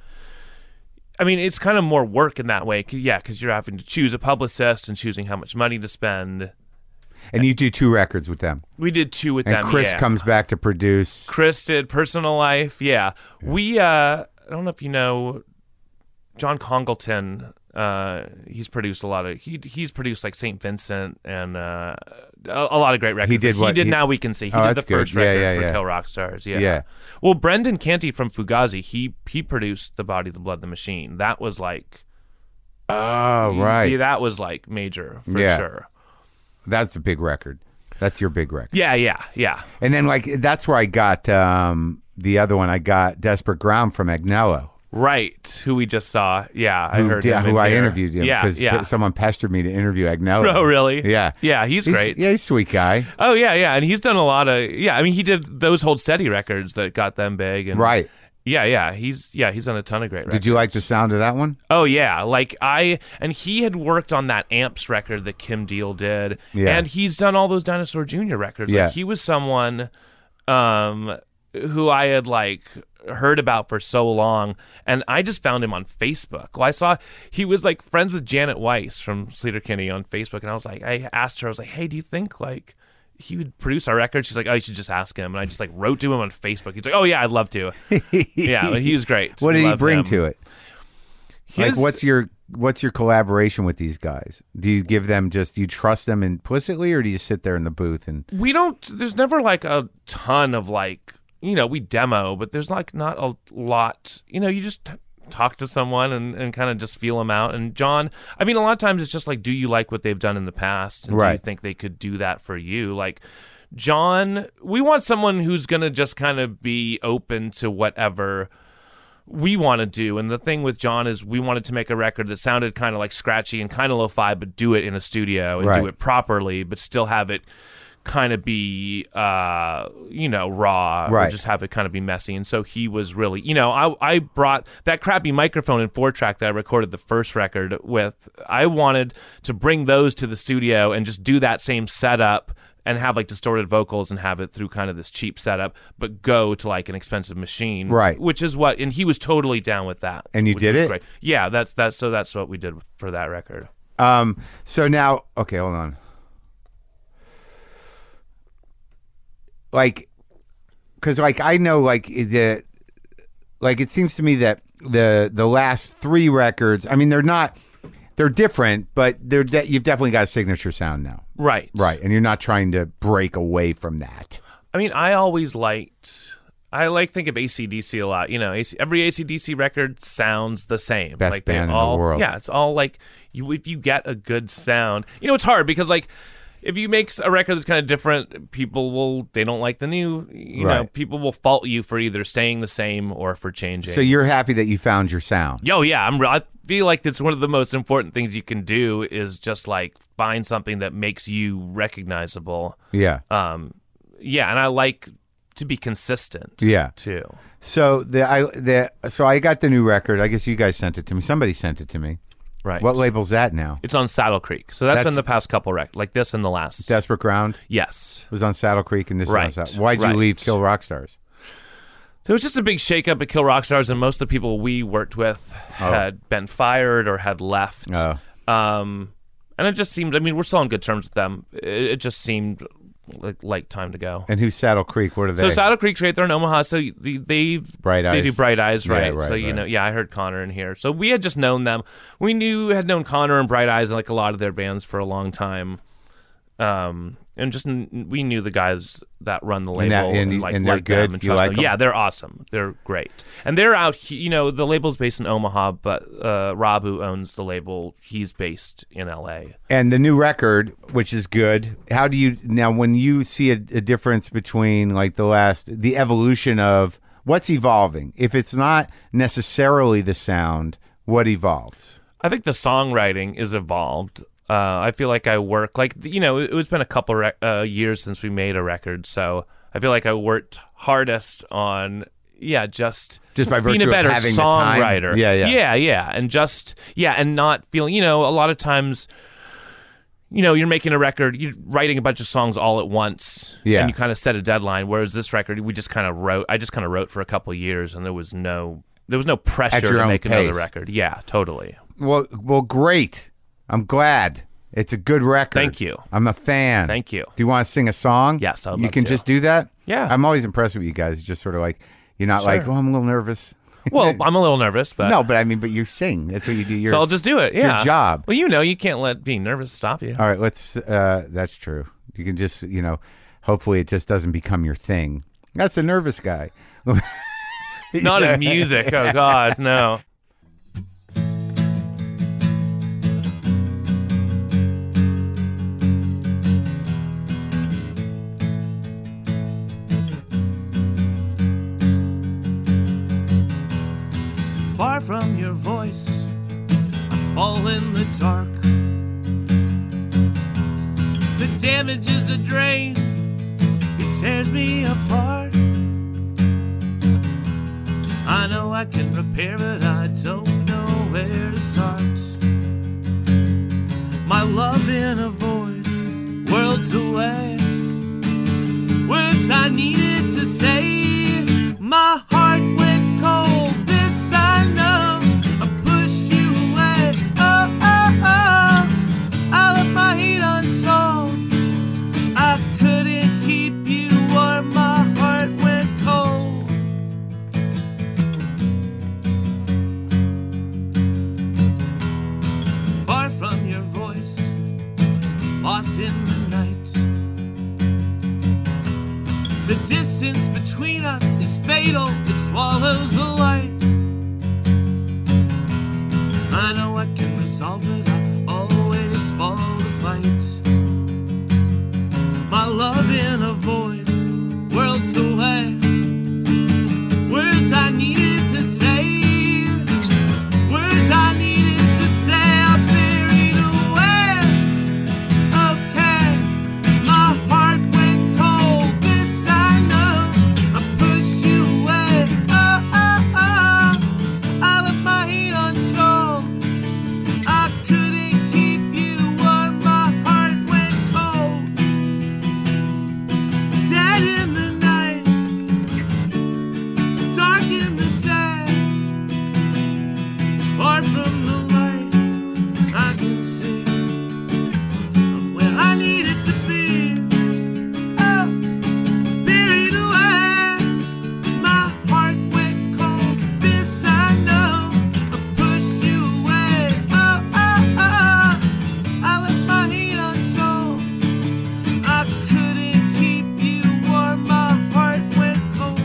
I mean, it's kind of more work in that way. 'Cause, yeah, because you're having to choose a publicist and choosing how much money to spend. And you do two records with them. We did two with And them. Chris yeah. comes back to produce. Chris did Personal Life. Yeah. We, uh, I don't know if you know, John Congleton, uh, he's produced a lot of, he he's produced like Saint Vincent and uh, a, a lot of great records. He did He what? did He- Now We Can See. He Oh, did the that's good. first Yeah, record yeah, for yeah. Kill Rock Stars. Yeah. Yeah. Well, Brendan Canty from Fugazi, he he produced The Body, the Blood, the Machine. That was like, Oh, right. yeah, that was like major for Yeah. sure. That's a big record. That's your big record. Yeah, yeah, yeah. And then, like, that's where I got um, the other one. I got Desperate Ground from Agnello. Right. Who we just saw. Yeah, I Who, heard yeah, him who in I here. interviewed him Yeah, because yeah. someone pestered me to interview Agnello. Oh, really? Yeah. Yeah, he's great. Yeah, he's a sweet guy. Oh yeah, yeah, and he's done a lot of yeah. I mean, he did those Hold Steady records that got them big, and Right. Yeah, yeah, he's yeah, he's done a ton of great records. Did you like the sound of that one? Oh yeah, like I and he had worked on that Amps record that Kim Deal did, Yeah. and he's done all those Dinosaur Junior records. Yeah. Like, he was someone, um, who I had like heard about for so long, and I just found him on Facebook. Well, I saw he was like friends with Janet Weiss from Sleater-Kinney on Facebook, and I was like, I asked her, I was like, hey, do you think like he would produce our record? She's like, oh, you should just ask him. And I just like wrote to him on Facebook. He's like, oh yeah, I'd love to. Yeah, but he was great. What did he Love bring him. to it? His- like, what's your what's your collaboration with these guys? Do you give them just do you trust them implicitly, or do you sit there in the booth and We don't. There's never like a ton of like you know we demo, but there's like not a lot. You know, you just t- talk to someone and, and kind of just feel them out. And John, I mean, a lot of times it's just like, do you like what they've done in the past? And do you Right. think they could do that for you? Like John, we want someone who's gonna just kind of be open to whatever we want to do. And the thing with John is we wanted to make a record that sounded kind of like scratchy and kind of lo-fi, but do it in a studio and Right. do it properly, but still have it kind of be, uh, you know, raw, Right. or just have it kind of be messy. And so he was really, you know, I, I brought that crappy microphone and four track that I recorded the first record with. I wanted to bring those to the studio and just do that same setup and have like distorted vocals and have it through kind of this cheap setup, but go to like an expensive machine, Right. Which is what, and he was totally down with that. And you which did was it? Great. Yeah, that's that's so that's what we did for that record. um so now okay, hold on. Like cuz like I know like the like it seems to me that the the last three records, I mean they're not they're different, but they're de- you've definitely got a signature sound now. Right, Right, and you're not trying to break away from that. I mean, I always liked. I like think of A C D C a lot. You know, A C, every A C D C record sounds the same. Best like they band in the all, world. Yeah, it's all like you. If you get a good sound, you know, it's hard because like if you make a record that's kind of different, people will they don't like the new. You know, Right. people will fault you for either staying the same or for changing. So you're happy that you found your sound. Yo, yeah, I'm. re- I feel like that's one of the most important things you can do is just like find something that makes you recognizable. Yeah. Um, yeah, and I like to be consistent. Yeah. too. So the I the so I got the new record. I guess you guys sent it to me. Somebody sent it to me. Right. What label's that now? It's on Saddle Creek, so that's That's- been the past couple records, like this and the last. Desperate Ground Yes, was on Saddle Creek, and this Right, is on Saddle. Why'd you right. leave Kill Rock Stars? there was just a big shakeup at Kill Rock Stars, and most of the people we worked with had been fired or had left. Oh. Um, and it just seemed. I mean, we're still on good terms with them. It, it just seemed like like time to go. And who's Saddle Creek? What are they? So Saddle Creek's right there in Omaha. So they they Bright they Eyes. do Bright Eyes, Yeah, right? right, so you right. know, yeah, I heard Connor in here. So we had just known them. We knew had known Connor and Bright Eyes and like a lot of their bands for a long time. Um, and just n- we knew the guys that run the label, that- and- and, like and they're like them good? and You trust like them. them? Yeah, they're awesome. They're great, and they're out. he- You know, the label's based in Omaha, but uh, Rob, who owns the label, he's based in L A. And the new record, which is good. How do you now when you see a, a difference between like the last the evolution of what's evolving? If it's not necessarily the sound, what evolves? I think the songwriting is evolved. Uh, I feel like I work like you know it, it's been a couple rec- uh, years since we made a record, so I feel like I worked hardest on yeah just Just by being a virtue of better having the time? songwriter. Yeah, yeah. yeah, yeah, and just yeah, and not feeling you know a lot of times. You know, you're making a record, you're writing a bunch of songs all at once, Yeah. and you kind of set a deadline. Whereas this record, we just kind of wrote. I just kind of wrote for a couple of years, and there was no, there was no pressure At your to own make another pace. record. Yeah, totally. Well, well, great. I'm glad. It's a good record. Thank you. I'm a fan. Thank you. Do you want to sing a song? Yes, I would You love can to. just do that? Yeah. I'm always impressed with you guys. It's just sort of like, you're not like, Sure. oh, I'm a little nervous. Well, I'm a little nervous, but No, but I mean, but you sing. That's what you do. You're, so I'll just do it. it's Yeah, your job. Well, you know, you can't let being nervous stop you. All right, let's, uh, that's true. You can just, you know, hopefully it just doesn't become your thing. That's a nervous guy. Not in music. Oh God, no. Far from your voice, I fall in the dark. The damage is a drain, it tears me apart. I know I can repair, but I don't know where to start. My love in a void, worlds away. Words I needed to say, my heart went cold. This I know, I pushed you away. Oh, oh, oh, I left my heat untold. I couldn't keep you warm, my heart went cold. fatal, it swallows the light. I know I can resolve it, I always fall to fight. My love in a void, worlds away. Words I needed to say, words I needed to say are buried away. Okay, my heart went cold, this I know. I pushed you away, oh, oh, oh. I left my heat untold. I couldn't keep you warm, my heart went cold. Dead in the night, dark in the day, far from the light, I can see I'm where I needed to be. Oh, buried away, my heart went cold, this I know. I pushed you away, oh, oh, oh. I left my heat untold. I couldn't keep you warm, my heart went cold.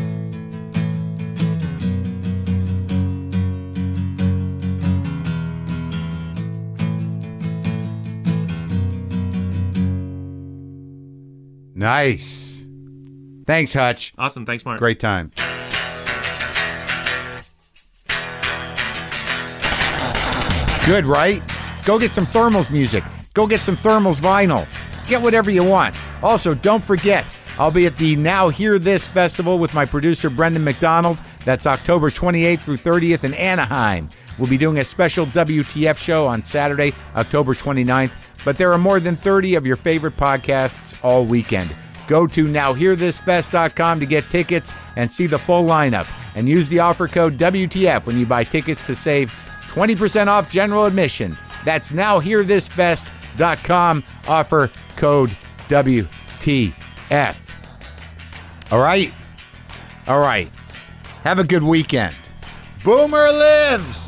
Nice. Thanks, Hutch. Awesome. Thanks, Mark. Great time. Good, right? Go get some Thermals music. Go get some Thermals vinyl. Get whatever you want. Also, don't forget, I'll be at the Now Hear This Festival with my producer, Brendan McDonald. That's October twenty-eighth through thirtieth in Anaheim. We'll be doing a special W T F show on Saturday, October twenty-ninth. But there are more than thirty of your favorite podcasts all weekend. Go to now hear this fest dot com to get tickets and see the full lineup. And use the offer code W T F when you buy tickets to save twenty percent off general admission. That's now hear this fest dot com, offer code W T F. All right? All right. Have a good weekend. Boomer lives!